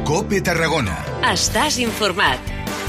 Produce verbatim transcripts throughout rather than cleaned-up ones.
COPE Tarragona. Estàs informat.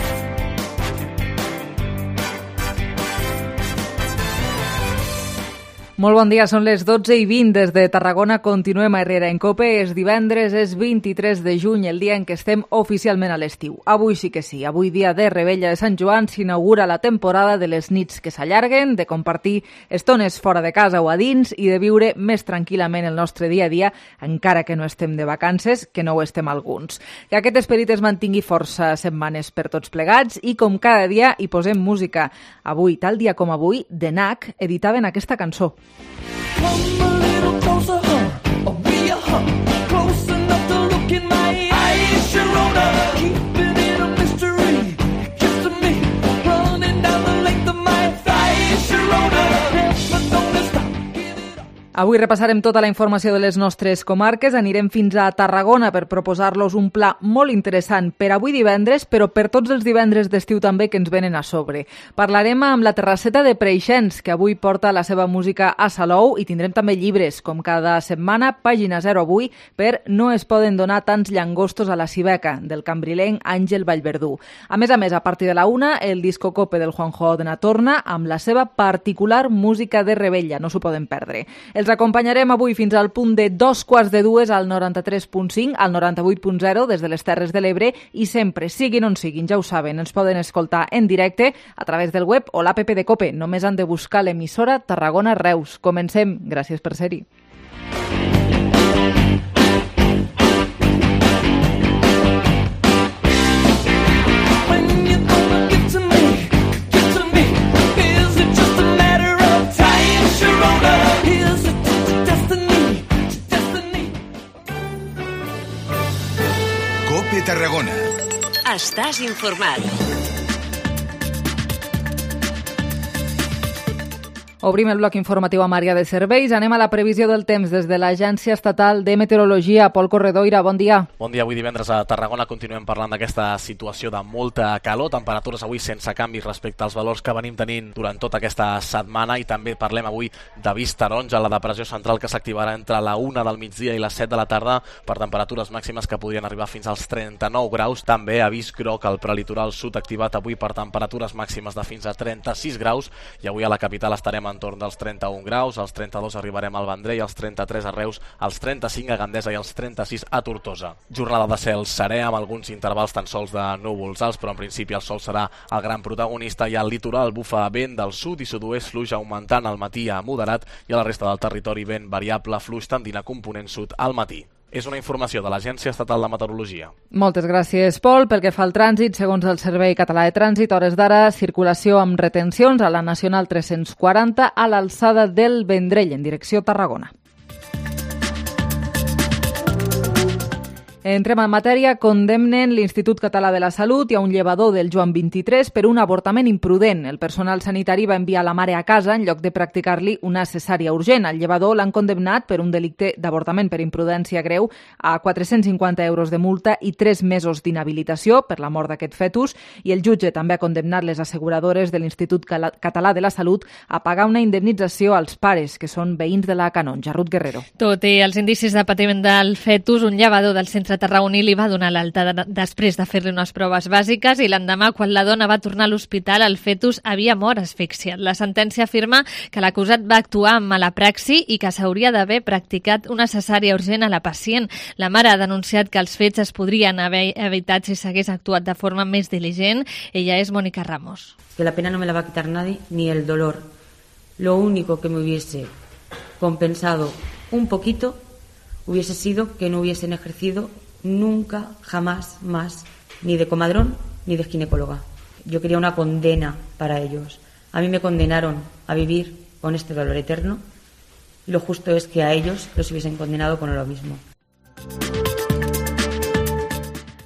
Molt bon dia, són les dotze i vint des de Tarragona. Continuem a Herrera en COPE. És divendres, és vint-i-tres de juny, el dia en què estem oficialment a l'estiu. Avui sí que sí, avui dia de Revetlla de Sant Joan s'inaugura la temporada de les nits que s'allarguen, de compartir estones fora de casa o a dins i de viure més tranquil·lament el nostre dia a dia, encara que no estem de vacances, que no ho estem alguns. Que aquest esperit es mantingui força setmanes per tots plegats i com cada dia hi posem música. Avui, tal dia com avui, The Knack editaven aquesta cançó. Come a little closer, huh? Or be a huh? Close enough to look in my eyes, Sharona. Keeping it a mystery, kissing me, running down the length of my thighs, Sharona. Never gonna stop, give it up. Avui repassarem tota la informació de les nostres comarques, anirem fins a Tarragona per proposar-los un pla molt interessant per avui divendres, però per tots els divendres d'estiu també que ens venen a sobre. Parlarem amb la Terrasseta de Preixens, que avui porta la seva música a Salou, i tindrem també llibres, com cada setmana, pàgina zero avui, per No es poden donar tants llangostos a la Cibeca, del cambrilenc Àngel Vallverdú. A més a més, a partir de la una, el disco Cope del Juanjo Odena torna amb la seva particular música de Revetlla, no s'ho poden perdre. Els acompanyarem avui fins al punt de dos quarts de dues al noranta-tres punt cinc, al noranta-vuit punt zero des de les Terres de l'Ebre i sempre, siguin on siguin, ja ho saben, ens poden escoltar en directe a través del web o l'app de COPE. Només han de buscar l'emissora Tarragona Reus. Comencem. Gràcies per ser-hi. COPE Tarragona. Estàs informat. Obrim el bloc informatiu amb àrea de serveis. Anem a la previsió del temps des de l'Agència Estatal de Meteorologia. Pol Corredoira, bon dia. Bon dia. Avui divendres a Tarragona continuem parlant d'aquesta situació de molta calor. Temperatures avui sense canvis respecte als valors que venim tenint durant tota aquesta setmana i també parlem avui d'avís taronja, la depressió central que s'activarà entre la una del migdia i les set de la tarda per temperatures màximes que podrien arribar fins als trenta-nou graus. També avís groc al prelitoral sud activat avui per temperatures màximes de fins a trenta-sis graus i avui a la capital estarem entorn dels trenta-un graus, als trenta-dos arribarem al Vendrell, als trenta-tres a Reus, als trenta-cinc a Gandesa i als trenta-sis a Tortosa. Jornada de cel serè amb alguns intervals tan sols de núvols alts, però en principi el sol serà el gran protagonista i al litoral bufa vent del sud i sud-oest fluix augmentant al matí a moderat i a la resta del territori vent variable fluix tendint a component sud al matí. És una informació de l'Agència Estatal de Meteorologia. Moltes gràcies, Pol. Pel que fa al trànsit, segons el Servei Català de Trànsit, hores d'ara, circulació amb retencions a la Nacional tres-cents quaranta a l'alçada del Vendrell, en direcció Tarragona. Entrem en matèria. Condemnen l'Institut Català de la Salut i a un llevador del Joan vint-i-tres per un avortament imprudent. El personal sanitari va enviar la mare a casa en lloc de practicar-li una cesària urgent. Al llevador l'han condemnat per un delicte d'avortament per imprudència greu a quatre-cents cinquanta euros de multa i tres mesos d'inhabilitació per la mort d'aquest fetus, i el jutge també ha condemnat les asseguradores de l'Institut Català de la Salut a pagar una indemnització als pares, que són veïns de la Canonja. Ruth Guerrero. Tot i els indicis de patiment del fetus, un llevador del centre tarragoní li va donar l'alta de, després de fer-li unes proves bàsiques i l'endemà, quan la dona va tornar a l'hospital, el fetus havia mort asfixiat. La sentència afirma que l'acusat va actuar amb mala praxi i que s'hauria d'haver practicat una cesària urgent a la pacient. La mare ha denunciat que els fets es podrien haver evitat si s'hagués actuat de forma més diligent. Ella és Mónica Ramos. Que la pena no me la va a quitar nadie, ni el dolor. Lo único que me hubiese compensado un poquito hubiese sido que no hubiesen ejercido nunca, jamás más, ni de comadrón ni de ginecóloga. Yo quería una condena para ellos. A mí me condenaron a vivir con este dolor eterno y lo justo es que a ellos los hubiesen condenado con lo mismo.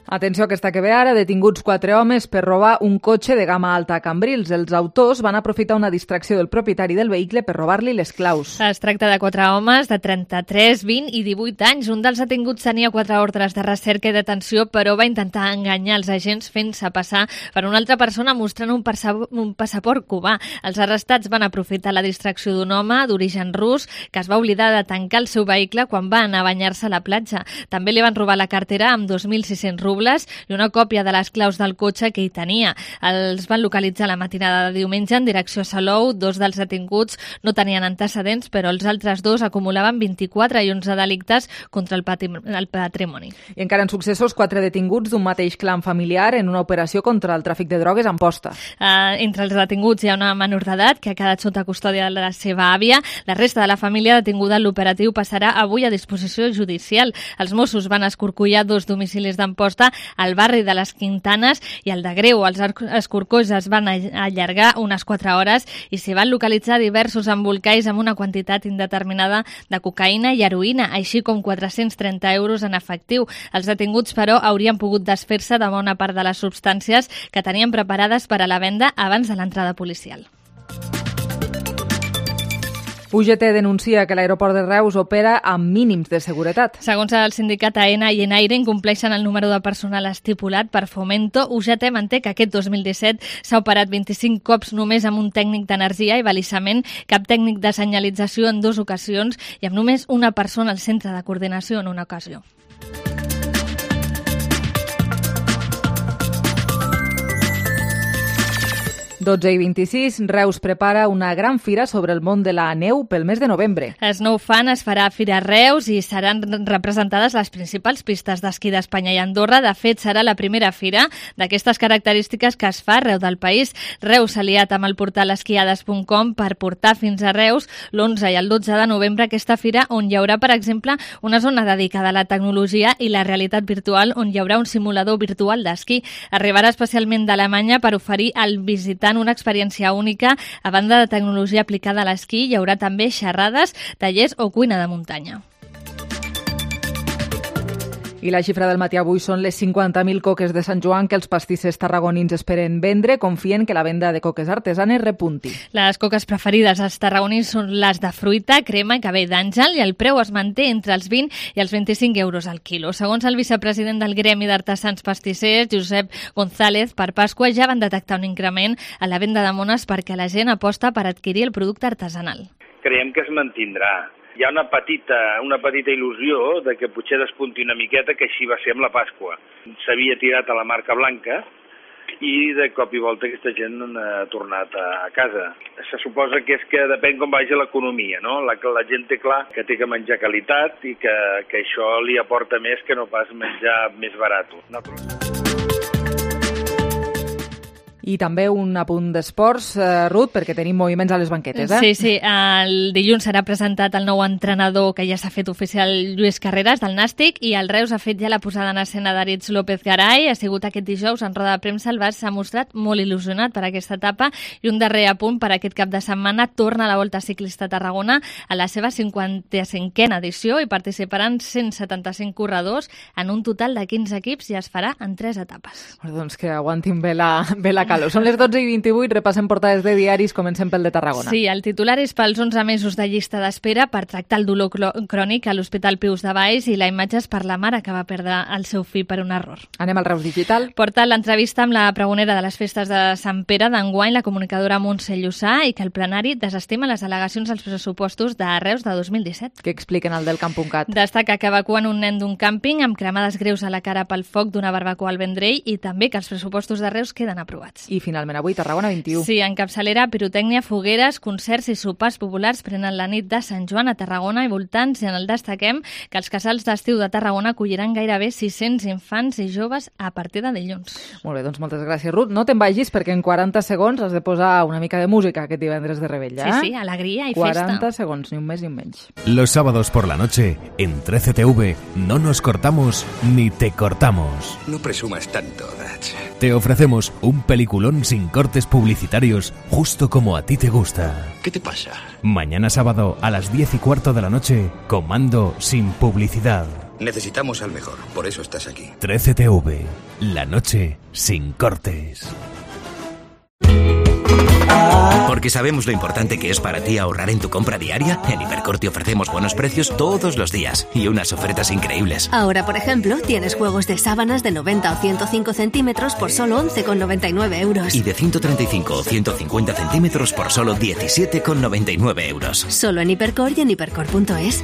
Atenció a aquesta que ve ara, detinguts quatre homes per robar un cotxe de gamma alta a Cambrils. Els autors van aprofitar una distracció del propietari del vehicle per robar-li les claus. Es tracta de quatre homes de trenta-tres, vint i divuit anys. Un dels detinguts tenia quatre ordres de recerca i detenció, però va intentar enganyar els agents fent-se passar per una altra persona mostrant un, un passaport cubà. Els arrestats van aprofitar la distracció d'un home d'origen rus que es va oblidar de tancar el seu vehicle quan va anar a banyar-se a la platja. També li van robar la cartera amb dos mil sis-cents rubles i una còpia de les claus del cotxe que hi tenia. Els van localitzar la matinada de diumenge en direcció a Salou. Dos dels detinguts no tenien antecedents, però els altres dos acumulaven vint-i-quatre i onze delictes contra el, el patrimoni. I encara en successos, quatre detinguts d'un mateix clan familiar en una operació contra el tràfic de drogues a Amposta. Uh, entre els detinguts hi ha una menor d'edat que ha quedat sota custòdia de la seva àvia. La resta de la família detinguda en l'operatiu passarà avui a disposició judicial. Els Mossos van escorcollar dos domicilis d'Amposta al barri de les Quintanes i al de Greu. Els escorcolls es van allargar unes quatre hores i s'hi van localitzar diversos embolcalls amb una quantitat indeterminada de cocaïna i heroïna, així com quatre-cents trenta euros en efectiu. Els detinguts, però, haurien pogut desfer-se de bona part de les substàncies que tenien preparades per a la venda abans de l'entrada policial. U G T denuncia que l'aeroport de Reus opera amb mínims de seguretat. Segons el sindicat AENA i Enaire, incompleixen el número de personal estipulat per Fomento. U G T manté que aquest dos mil disset s'ha operat vint-i-cinc cops només amb un tècnic d'energia i balisament, cap tècnic de senyalització en dues ocasions i amb només una persona al centre de coordinació en una ocasió. dotze i vint-i-sis, Reus prepara una gran fira sobre el món de la neu pel mes de novembre. Snow Fan es farà a Fira Reus i seran representades les principals pistes d'esquí d'Espanya i Andorra. De fet, serà la primera fira d'aquestes característiques que es fa arreu del país. Reus s'ha aliat amb el portal esquiades punt com per portar fins a Reus l'onze i el dotze de novembre aquesta fira on hi haurà, per exemple, una zona dedicada a la tecnologia i la realitat virtual on hi haurà un simulador virtual d'esquí. Arribarà especialment d'Alemanya per oferir al visitant una experiència única. A banda de tecnologia aplicada a l'esquí, hi haurà també xerrades, tallers o cuina de muntanya. I la xifra del matí avui són les cinquanta mil coques de Sant Joan que els pastissers tarragonins esperen vendre. Confien que la venda de coques artesanes repunti. Les coques preferides als tarragonins són les de fruita, crema i cabell d'àngel i el preu es manté entre els vint i els vint-i-cinc euros al quilo. Segons el vicepresident del Gremi d'Artesans Pastissers, Josep González, per Pasqua ja van detectar un increment a la venda de mones perquè la gent aposta per adquirir el producte artesanal. Creiem que es mantindrà. Hi ha una petita, una petita il·lusió de que potser despunti una miqueta, que així va ser amb la Pasqua. S'havia tirat a la marca blanca i de cop i volta aquesta gent ha tornat a casa. Se suposa que és que depèn com vagi l'economia, no? La, la gent té clar que té que menjar qualitat i que, que això li aporta més que no pas menjar més barat. I també un apunt d'esports, eh, Ruth, perquè tenim moviments a les banquetes, eh? Sí, sí. El dilluns serà presentat el nou entrenador que ja s'ha fet oficial, Lluís Carreras, del Nàstic, i el Reus ha fet ja la posada en escena d'Aritz López Garay. Ha sigut aquest dijous en roda de premsa. El Barça s'ha mostrat molt il·lusionat per aquesta etapa. I un darrer apunt per aquest cap de setmana: torna a la Volta Ciclista a Tarragona a la seva cinquanta-cinquena edició i participaran cent setanta-cinc corredors en un total de quinze equips i es farà en tres etapes. Doncs que aguantin bé la, bé la calor. Són les dotze i vint-i-vuit, repassem portades de diaris, comencem pel de Tarragona. Sí, el titular és pels onze mesos de llista d'espera per tractar el dolor crònic a l'Hospital Pius de Valls i la imatge és per la mare que va perdre el seu fill per un error. Anem al Reus Digital. Porta l'entrevista amb la pregonera de les festes de Sant Pere d'enguany, la comunicadora Montse Llussà, i que el plenari desestima les al·legacions als pressupostos de Reus de dos mil disset. Què expliquen al del camp.cat? Destaca que evacuen un nen d'un càmping amb cremades greus a la cara pel foc d'una barbacoa al Vendrell i també que els pressupostos de Reus queden aprovats. I finalment avui, Tarragona vint-i-u. Sí, en capçalera, pirotècnia, fogueres, concerts i sopars populars prenen la nit de Sant Joan a Tarragona i voltants, i en el destaquem que els casals d'estiu de Tarragona acolliran gairebé sis-cents infants i joves a partir de dilluns. Molt bé, doncs moltes gràcies, Ruth. No te'n vagis perquè en quaranta segons has de posar una mica de música aquest divendres de Rebella. Sí, sí, alegria i festa. quaranta segons, ni un més ni un menys. Los sábados por la noche, en trece T V, no nos cortamos ni te cortamos. No presumas tanto, Dutch. Te ofrecemos un peliculón sin cortes publicitarios, justo como a ti te gusta. ¿Qué te pasa? Mañana sábado a las diez y cuarto de la noche, Comando sin publicidad. Necesitamos al mejor, por eso estás aquí. trece T V, la noche sin cortes. Porque sabemos lo importante que es para ti ahorrar en tu compra diaria, en Hipercor te ofrecemos buenos precios todos los días y unas ofertas increíbles. Ahora, por ejemplo, tienes juegos de sábanas de noventa o ciento cinco centímetros por solo once con noventa y nueve euros. Y de ciento treinta y cinco o ciento cincuenta centímetros por solo diecisiete con noventa y nueve euros. Solo en Hipercor y en hipercor punto es.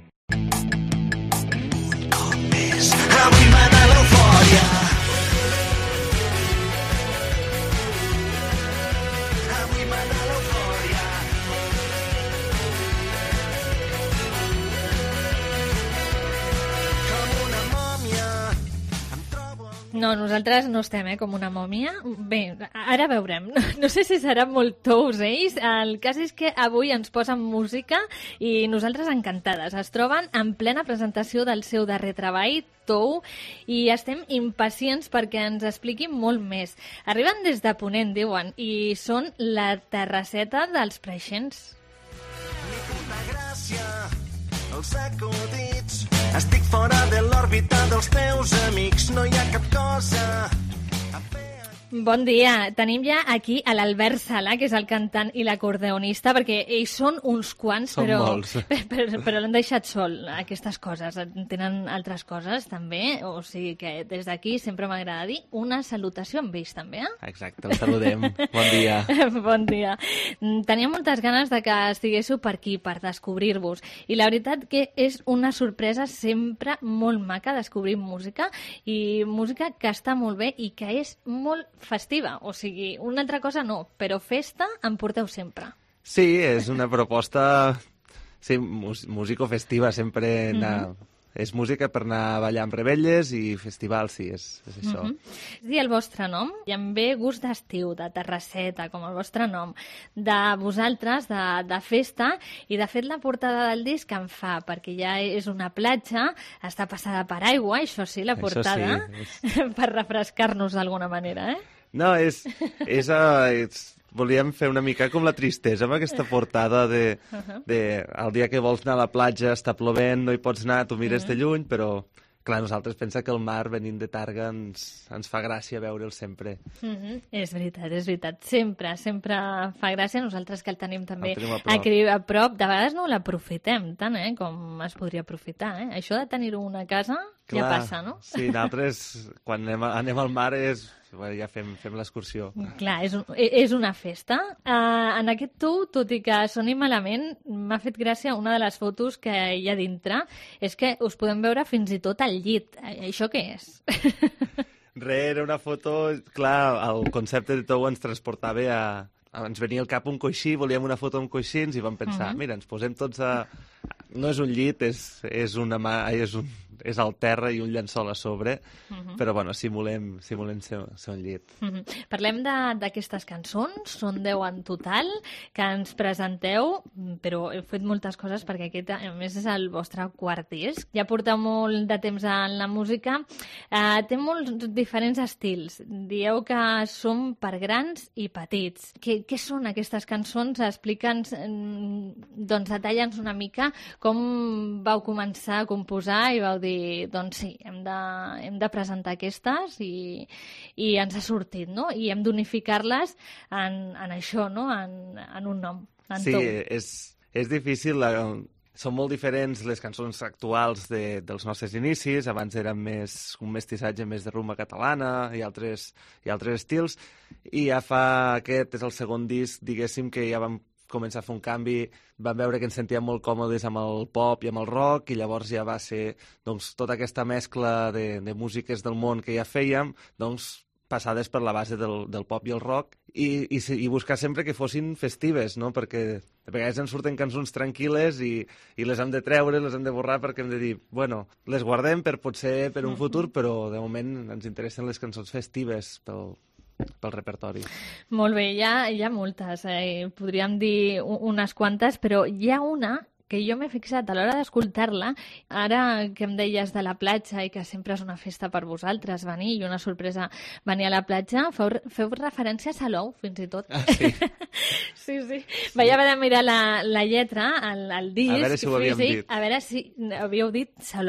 No, nosaltres no estem, eh, com una mòmia. Bé, ara veurem. No, no sé si serà molt tous, ells. El cas és que avui ens posen música i nosaltres encantades. Es troben en plena presentació del seu darrer treball, Tou, i estem impacients perquè ens expliquin molt més. Arriben des de Ponent, diuen, i són la terrasseta dels Preixens. Ni puta gràcia, els acudits. Estic fora de l'òrbita dels teus amics. No hi ha cap cosa a fer. Bon dia. Tenim ja aquí a l'Albert Sala, que és el cantant i l'acordeonista, perquè ells són uns quants, Són però, molts. però, però l'han deixat sol, aquestes coses. Tenen altres coses, també. O sigui que des d'aquí sempre m'agrada dir una salutació amb ells, també, eh? Exacte, el saludem. Bon dia. Bon dia. Tenia moltes ganes de que estiguéssiu per aquí, per descobrir-vos. I la veritat que és una sorpresa sempre molt maca descobrir música, i música que està molt bé i que és molt festiva. O sigui, una altra cosa no, però festa en porteu sempre. Sí, és una proposta sí, músico festiva, sempre anar... Mhm. És música per anar a ballar amb rebelles i festival, sí, és, és això. Uh -huh. És dir el vostre nom, i em ve gust d'estiu, de terrasseta, com el vostre nom, de vosaltres, de, de festa, i de fet la portada del disc em fa, perquè ja és una platja, està passada per aigua, això sí, la portada, Això sí, és... per refrescar-nos d'alguna manera, eh? No, és... és, uh, és... Volíem fer una mica com la tristesa amb aquesta portada de, Uh-huh. de el dia que vols anar a la platja està plovent, no hi pots anar, tu mires Mhm. de lluny, però clar, nosaltres pensa que el mar venint de Targa ens, ens fa gràcia veure'l sempre. Uh -huh. És veritat, és veritat. Sempre, sempre fa gràcia. Nosaltres que el tenim també El tenim a prop. aquí a prop. De vegades no l'aprofitem tant, eh, com es podria aprofitar, eh? Això de tenir-ho a una casa ja Clar, passa, no? Sí, nosaltres quan anem, a, anem al mar és... Bueno, ja fem, fem l'excursió. Clar, és, un, és una festa. Uh, en aquest Tou, tot i que soni malament, m'ha fet gràcia una de les fotos que hi ha dintre, és que us podem veure fins i tot al llit. Eh, Això què és? Re, era una foto... Clar, el concepte de Tou ens transportava a... a ens venia al cap un coixí, volíem una foto amb coixins i vam pensar, Mhm. mira, ens posem tots a... No és un llit, és, és una mà... És un, és al terra i un llençol a sobre, Mhm. però bueno, simulem, simulem ser, ser un llit. Mhm. Parlem de- d'aquestes cançons, són deu en total, que ens presenteu, però heu fet moltes coses perquè aquest, a més, és el vostre quart disc. Ja porteu molt de temps en la música. Eh, té molts diferents estils. Dieu que són per grans i petits. Què, què són aquestes cançons? Explica'ns, mm, doncs detalla'ns una mica com vau començar a composar i vau dir, doncs sí, hem de, hem de presentar aquestes i, i ens ha sortit, no? I hem d'unificar-les en, en això, no? En, en un nom, en Sí, Tou. és, és difícil. La, són molt diferents les cançons actuals de, dels nostres inicis. Abans eren més un mestissatge més de rumba catalana i altres, i altres estils. I ja fa... Aquest és el segon disc, diguéssim, que ja vam començar a fer un canvi, vam veure que ens sentíem molt còmodes amb el pop i amb el rock, i llavors ja va ser doncs, tota aquesta mescla de, de músiques del món que ja fèiem, doncs, passades per la base del, del pop i el rock, i, i, i buscar sempre que fossin festives, no? Perquè de vegades ens surten cançons tranquil·les i, i les hem de treure, les hem de borrar, perquè hem de dir, bueno, les guardem per potser per un futur, però de moment ens interessen les cançons festives pel, pel repertori. Molt bé, hi ha, hi ha moltes, eh? Podríem dir u- unes quantes, però hi ha una que jo m'he fixat a l'hora d'escoltar-la, ara que em deies de la platja i que sempre és una festa per vosaltres venir i una sorpresa venir a la platja, feu, feu referència a Salou, fins i tot. Ah, sí? Sí, sí. Vaig haver de mirar la, la lletra, el, el disc A veure si ho havíem físic, dit. a veure si havíeu dit Salou.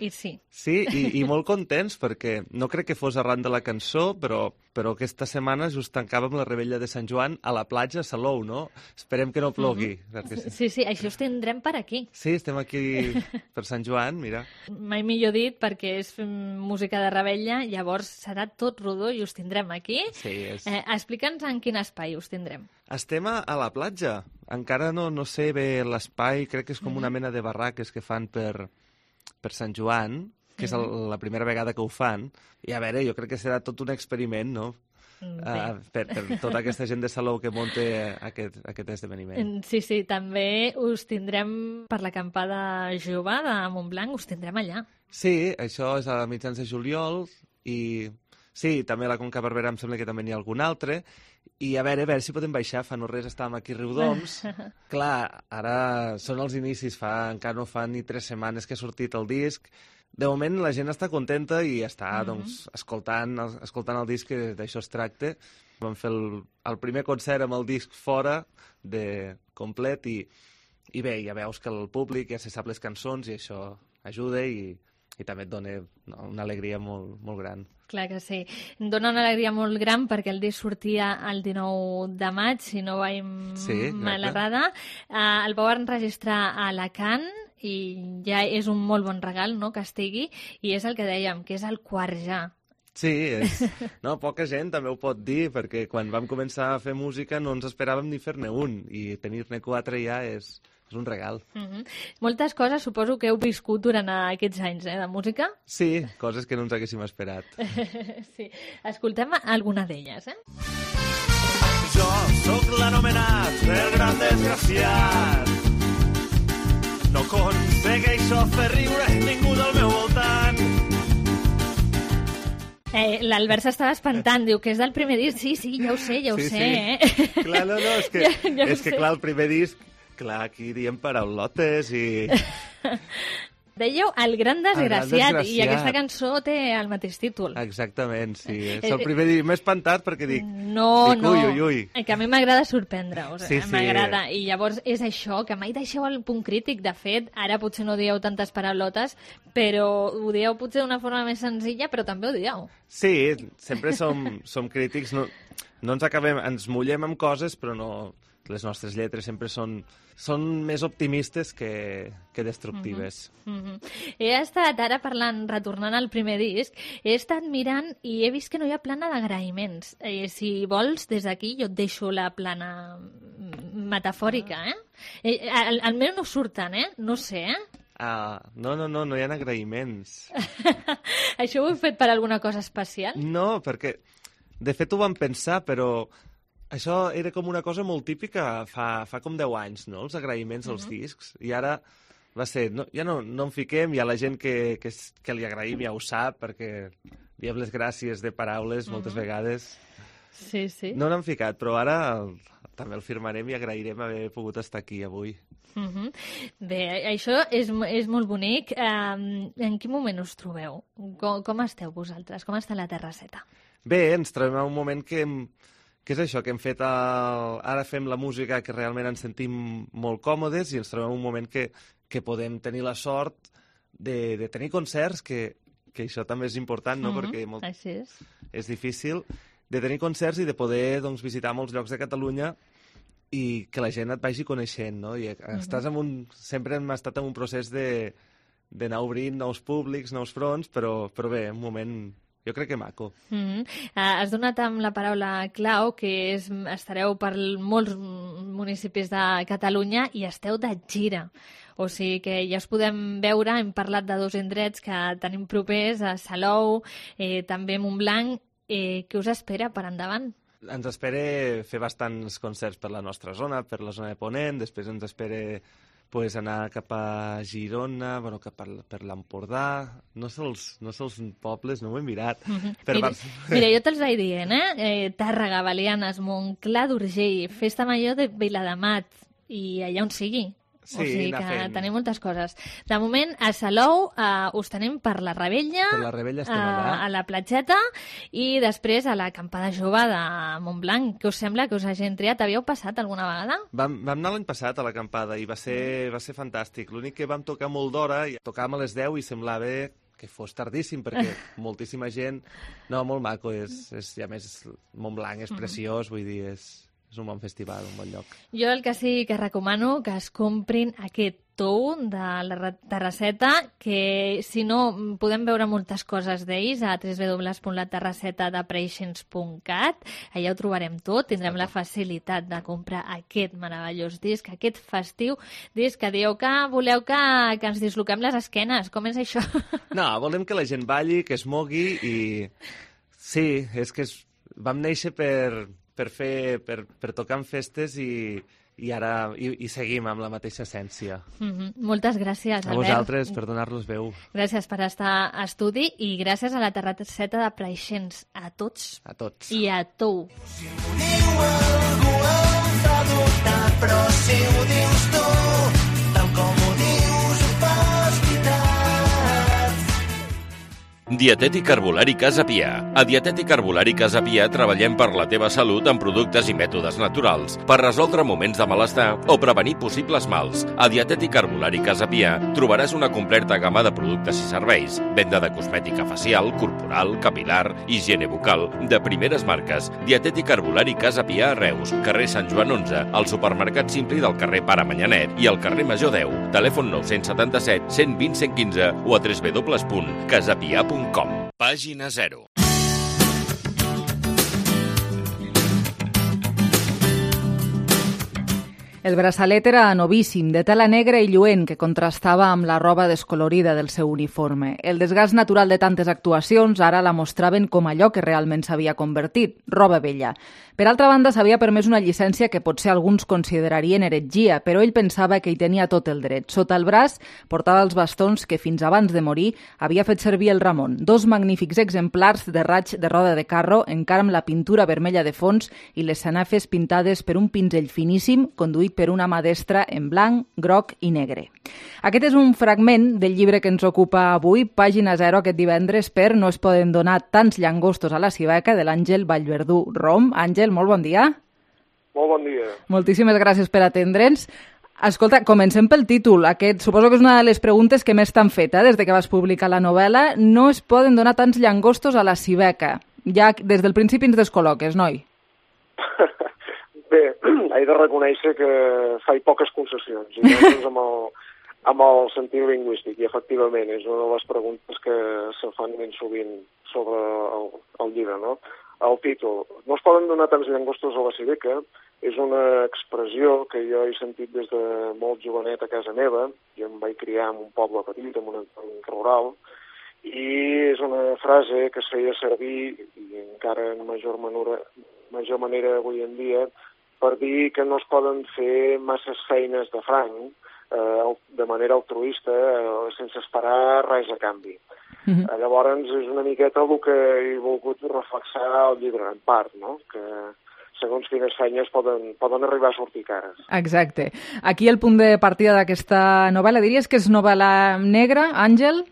I sí. Sí, i, i molt contents, perquè no crec que fos arran de la cançó, però, però aquesta setmana just tancàvem la Rebella de Sant Joan a la platja a Salou, no? Esperem que no plogui. Uh-huh. Perquè sí. sí, sí, això us tindrem per aquí. Sí, estem aquí per Sant Joan, mira. Mai millor dit, perquè és música de Rebella, llavors serà tot rodó i us tindrem aquí. Sí, és... Eh, Explica'ns en quin espai us tindrem. Estem a, a la platja. Encara no, no sé bé l'espai, crec que és com una mena de barraques que fan per, per Sant Joan, que és el, la primera vegada que ho fan. I a veure, jo crec que serà tot un experiment, no? Uh, per, per tota aquesta gent de Salou que munta aquest, aquest esdeveniment. Sí, sí, també us tindrem per l'acampada jove de Montblanc, us tindrem allà. Sí, això és a mitjans de juliol i sí, també a la Conca Barberà em sembla que també n'hi ha algun altre. I a veure, a veure si podem baixar, fa no res estàvem aquí a Riudoms. Clar, ara són els inicis, fa encara no fa ni tres setmanes que ha sortit el disc. De moment la gent està contenta i està mm-hmm. doncs, escoltant, escoltant el disc, que d'això es tracta. Vam fer el, el primer concert amb el disc fora, de complet, i, i bé, ja veus que el públic ja se sap les cançons i això ajuda i, i també et dona no, una alegria molt, molt gran. Clar que sí. Em dona una alegria molt gran perquè el disc sortia el dinou de maig, si no vaig sí, mal errada. Uh, el vau enregistrar a Alacant i ja és un molt bon regal, no?, que estigui, i és el que dèiem, que és el quart ja. Sí, és... no, poca gent també ho pot dir, perquè quan vam començar a fer música no ens esperàvem ni fer-ne un, i tenir-ne quatre ja és... és un regal. Uh-huh. Moltes coses suposo que heu viscut durant aquests anys eh, de música. Sí, coses que no ens haguéssim esperat. Sí. Escoltem alguna d'elles, eh? Jo sóc l'anomenat el gran desgraciat. No aconsegueixo fer riure ningú del meu voltant. Eh, L'Albert s'estava espantant, diu que és del primer disc. Sí, sí, ja ho sé, ja ho sí, sé. Sí. Eh? Clar, no, no, és que, ja, ja és que clar, el primer disc, clar, aquí diem paraulotes i... Dèieu El gran desgraciat, el gran desgraciat, i aquesta cançó té el mateix títol. Exactament, sí. És el primer disc. M'he espantat perquè dic... No, dic, no, ui, ui, ui. que a mi m'agrada sorprendre-us, sí, eh? sí. M'agrada. I llavors és això, que mai deixeu el punt crític. De fet, ara potser no dieu tantes paraulotes, però ho dieu potser d'una forma més senzilla, però també ho dieu. Sí, sempre som, som crítics. No, no ens acabem... Ens mullem amb coses, però no... Les nostres lletres sempre són, són més optimistes que, que destructives. Uh-huh. Uh-huh. He estat ara parlant, retornant al primer disc, he estat mirant i he vist que no hi ha plana d'agraïments. Eh, si vols, des d'aquí jo et deixo la plana metafòrica, eh? eh al, almenys no surten, eh? No sé, eh? Ah, no, no, no, no hi ha agraïments. Això ho heu fet per alguna cosa especial? No, perquè de fet ho vam pensar, però... Això era com una cosa molt típica fa, fa com deu anys, no?, els agraïments als uh-huh. discs. I ara va ser... No, ja no, no en fiquem, ja la gent que, que, que li agraïm ja ho sap, perquè diem les gràcies de paraules uh-huh. moltes vegades. Sí, sí. No n'hem ficat, però ara el, també el firmarem i agrairem haver pogut estar aquí avui. Uh-huh. Bé, això és, és molt bonic. Um, en quin moment us trobeu? Com, com esteu vosaltres? Com està la terrasseta? Bé, ens trobem en un moment que... Hem, que és això, que hem fet el... ara fem la música que realment ens sentim molt còmodes i ens trobem en un moment que, que podem tenir la sort de, de tenir concerts, que, que això també és important, no? Mm-hmm. Perquè molt... Així és. És difícil de tenir concerts i de poder doncs, visitar molts llocs de Catalunya i que la gent et vagi coneixent, no? I mm-hmm. estàs en un... sempre hem estat en un procés de d'anar obrint nous públics, nous fronts, però, però bé, un moment... Jo crec que maco. Mm-hmm. uh, has donat amb la paraula clau, que és, estareu per molts municipis de Catalunya i esteu de gira. O sigui que ja us podem veure, hem parlat de dos indrets que tenim propers, a Salou, eh, també Montblanc. Eh, què us espera per endavant? Ens espera fer bastants concerts per la nostra zona, per la zona de Ponent, després ens espera... pues anar cap a Girona, bueno, cap a, per l'Empordà, no sé els, no sé els pobles, no ho he mirat. Mm-hmm. Per mira, Bar... mira, jo te'ls vaig dient, eh? eh? Tàrrega, Belianes, Montclar d'Urgell, Festa Major de Viladamat, i allà on sigui. Sí, o sigui anar que fent. tenim moltes coses. De moment, a Salou uh, us tenim per la Rebella, Per la Rebella estem uh, allà. a la platgeta, i després a la acampada jove de Montblanc. Què us sembla que us hagin triat? Havíeu passat alguna vegada? Vam, vam anar l'any passat a l'acampada i va ser, va ser fantàstic. L'únic que vam tocar molt d'hora, i tocàvem a les deu i semblava que fos tardíssim, perquè moltíssima gent... No, molt maco, és, és, i a més Montblanc és preciós, vull dir, és, és un bon festival, un bon lloc. Jo el que sí que recomano que es comprin aquest tou de la Terrasseta, que si no podem veure moltes coses d'ells a w w w punt la terrasseta de preixens punt cat. Allà ho trobarem tot, tindrem la facilitat de comprar aquest meravellós disc, aquest festiu disc que dieu que voleu que, que ens disloquem les esquenes. Com és això? No, volem que la gent balli, que es mogui i... Sí, és que es... vam néixer per, per, fer, per, per tocar en festes i, i ara i, i seguim amb la mateixa essència. Mm-hmm. Moltes gràcies, Albert. A vosaltres per donar-los veu. Gràcies per estar a estudi i gràcies a la Terrasseta de Preixens. A tots. A tots. I a tu. Diu algú el fa dubtar, però si ho dius tu, tal com ho dius, ho fas veritat. Dietètic Herbolari Casa Pià. A Dietètic Herbolari Casa Pià treballem per la teva salut amb productes i mètodes naturals, per resoldre moments de malestar o prevenir possibles mals. A Dietètic Herbolari Casa Pià trobaràs una completa gamma de productes i serveis, venda de cosmètica facial, corporal, capilar, higiene bucal, de primeres marques. Dietètic Herbolari Casa Pià a Reus, carrer Sant Joan onze, al supermercat Simpli del carrer Pare Manyanet i al carrer Major deu. Telèfon nou set set, cent vint, cent quinze o a w w w punt casapia punt com. Pàgina zero. El braçalet era novíssim, de tela negra i lluent, que contrastava amb la roba descolorida del seu uniforme. El desgast natural de tantes actuacions ara la mostraven com allò que realment s'havia convertit, roba vella. Per altra banda, s'havia permès una llicència que potser alguns considerarien heretgia, però ell pensava que hi tenia tot el dret. Sota el braç portava els bastons que fins abans de morir havia fet servir el Ramon, dos magnífics exemplars de raig de roda de carro, encara amb la pintura vermella de fons i les sanafes pintades per un pinzell finíssim conduït per una mà destra en blanc, groc i negre. Aquest és un fragment del llibre que ens ocupa avui, pàgina zero, aquest divendres, per No es poden donar tants llangostos a la civeca, de l'Àngel Vallverdú Rom. Àngel, molt bon dia. Molt bon dia. Moltíssimes gràcies per atendre'ns. Escolta, comencem pel títol. Aquest, suposo que és una de les preguntes que més t'han fet, eh, des de que vas publicar la novel·la. No es poden donar tants llangostos a la civeca. Ja des del principi ens descol·loques, noi? Bé, he de reconèixer que faig poques concessions, i doncs amb el, amb el sentit lingüístic, i efectivament és una de les preguntes que se fan ben sovint sobre el, el llibre, no? El títol. No es poden donar tants llangostos a la civeca és una expressió que jo he sentit des de molt jovenet a casa meva. Jo em vaig criar en un poble petit, en un entorn rural, i és una frase que es feia servir, i encara en major manera, major manera avui en dia, per dir que no es poden fer masses feines de franc eh, de manera altruista eh, sense esperar res a canvi. Mm-hmm. Eh, llavors és una miqueta el que he volgut reflexar al llibre, en part, no? Que segons quines feines poden, poden arribar a sortir cares. Exacte. Aquí el punt de partida d'aquesta novel·la, diries que és novel·la negra, Àngel?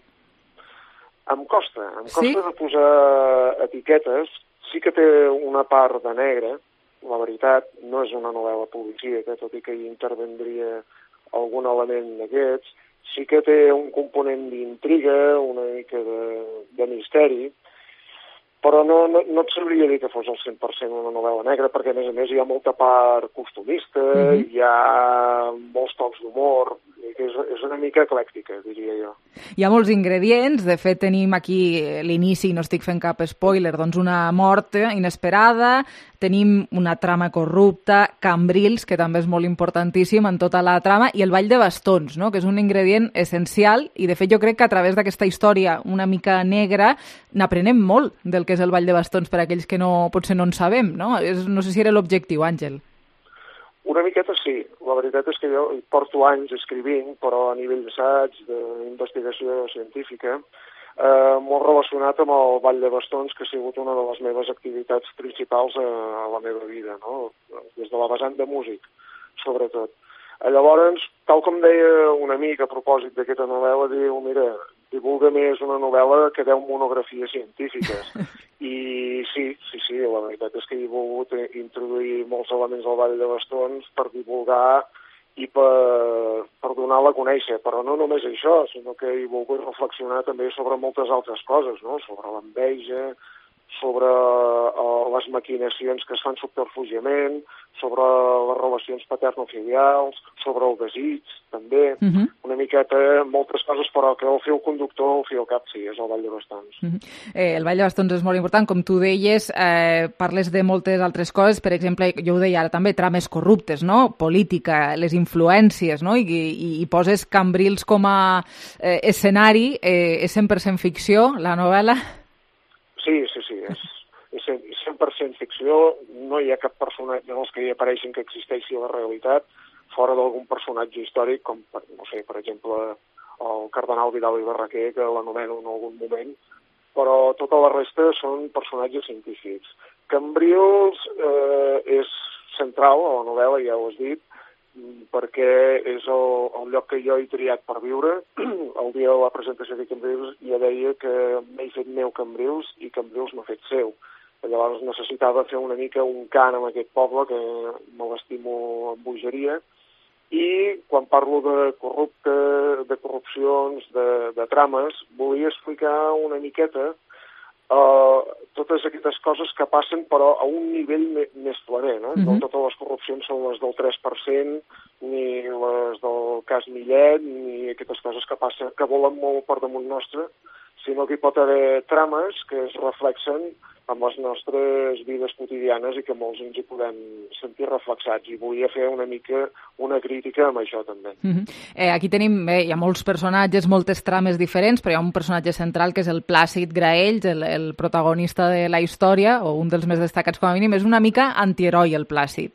Em costa, em costa sí? de posar etiquetes. Sí que té una part de negre. La veritat, no és una novel·la policíaca, tot i que hi intervendria algun element d'aquests. Sí que té un component d'intriga, una mica de, de misteri, però no, no, no et sabria dir que fos al cent per cent una novel·la negra, perquè a més a més hi ha molta part costumista, mm-hmm. hi ha molts tocs d'humor, és, és una mica eclèctica, diria jo. Hi ha molts ingredients, de fet tenim aquí l'inici, no estic fent cap spoiler, doncs una mort inesperada, tenim una trama corrupta, cambrils, que també és molt importantíssim en tota la trama, i el ball de bastons, no? Que és un ingredient essencial, i de fet jo crec que a través d'aquesta història una mica negra n'aprenem molt del que és el ball de bastons per a aquells que no, potser no en sabem, no? És, no sé si era l'objectiu, Àngel. Una miqueta sí. La veritat és que jo porto anys escrivint, però a nivell d'assaig, d'investigació científica, eh, molt relacionat amb el ball de bastons, que ha sigut una de les meves activitats principals a, a la meva vida, no? Des de la vessant de músic, sobretot. Llavors, tal com deia un amic a propòsit d'aquesta novel·la, diu, mira, divulga més una novel·la que deu monografies científiques. I sí, sí, sí, la veritat és que he volgut introduir molts elements del Vall de Bastons per divulgar i per, per donar-la a conèixer. Però no només això, sinó que he volgut reflexionar també sobre moltes altres coses, no? Sobre l'enveja, sobre uh, les maquinacions que es fan subterfugiament, sobre les relacions paterno-filials, sobre el desig, també, uh -huh. una miqueta, moltes coses, però que el fil conductor, el fil cap, sí, és el Vall de Bastons. Uh -huh. eh, el Vall de Bastons és molt important, com tu deies, eh, parles de moltes altres coses, per exemple, jo ho deia ara també, trames corruptes, no? Política, les influències, no? I, i, i poses Cambrils com a eh, escenari, eh, és cent per cent ficció, la novel·la? Sí, sí, sí, és, és cent per cent ficció, no hi ha cap personatge en els que hi apareixen que existeixi la realitat, fora d'algun personatge històric, com, no sé, per exemple, el cardenal Vidal i Barraquer, que l'anomeno en algun moment, però tota la resta són personatges científics. Cambrils eh, és central a la novel·la, ja ho has dit, perquè és el, el lloc que jo he triat per viure. El dia de la presentació de Cambrils ja deia que m'he fet meu Cambrils i Cambrils m'ha fet seu. Llavors necessitava fer una mica un cant amb aquest poble, que me l'estimo amb bogeria, i quan parlo de corrupte, de corrupcions, de, de trames, volia explicar una miqueta Uh, totes aquestes coses que passen però a un nivell me més planer, no? Uh-huh. No totes les corrupcions són les del tres per cent, ni les del cas Millet, ni aquestes coses que passen, que volen molt per damunt nostre, sinó que hi pot haver trames que es reflexen amb les nostres vides quotidianes i que molts ens hi podem sentir reflexats. I volia fer una mica una crítica amb això, també. Uh-huh. eh, aquí tenim, eh, hi ha molts personatges, moltes trames diferents, però hi ha un personatge central que és el Plàcid Graells, el, el protagonista de la història, o un dels més destacats com a mínim. És una mica antiheroi, el Plàcid.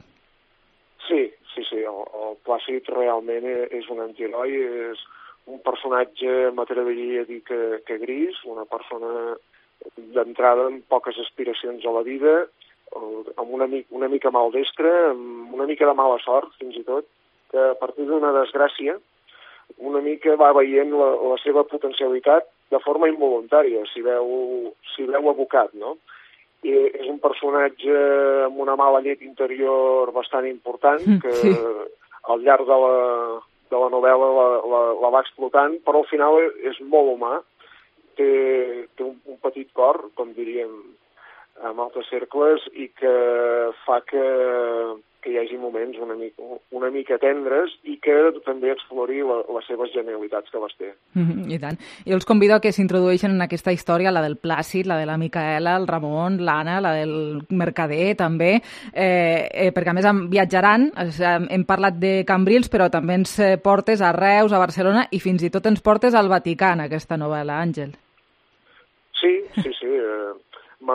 Sí, sí, sí. El, el Plàcid realment és un antiheroi, és un personatge, m'atreviria a dir que, que gris, una persona d'entrada amb poques aspiracions a la vida, amb una, una mica maldestra, amb una mica de mala sort, fins i tot, que a partir d'una desgràcia una mica va veient la, la seva potencialitat de forma involuntària, si veu, si veu abocat, no? I és un personatge amb una mala llet interior bastant important, que sí. Al llarg de la, de la novel·la la, la, la va explotant, però al final és molt humà, té, té un, un petit cor, com diríem, en altres cercles, i que fa que, que hi hagi moments una mica, una mica tendres i que també explori la, les seves genialitats que les té. Mm-hmm, I tant. Jo els convido a que s'introdueixen en aquesta història, la del Plàcid, la de la Micaela, el Ramon, l'Anna, la del Mercader, també, eh, eh, perquè a més viatjaran, hem parlat de Cambrils, però també ens portes a Reus, a Barcelona, i fins i tot ens portes al Vaticà, en aquesta novel·la, Àngel. Sí, sí, sí. Eh,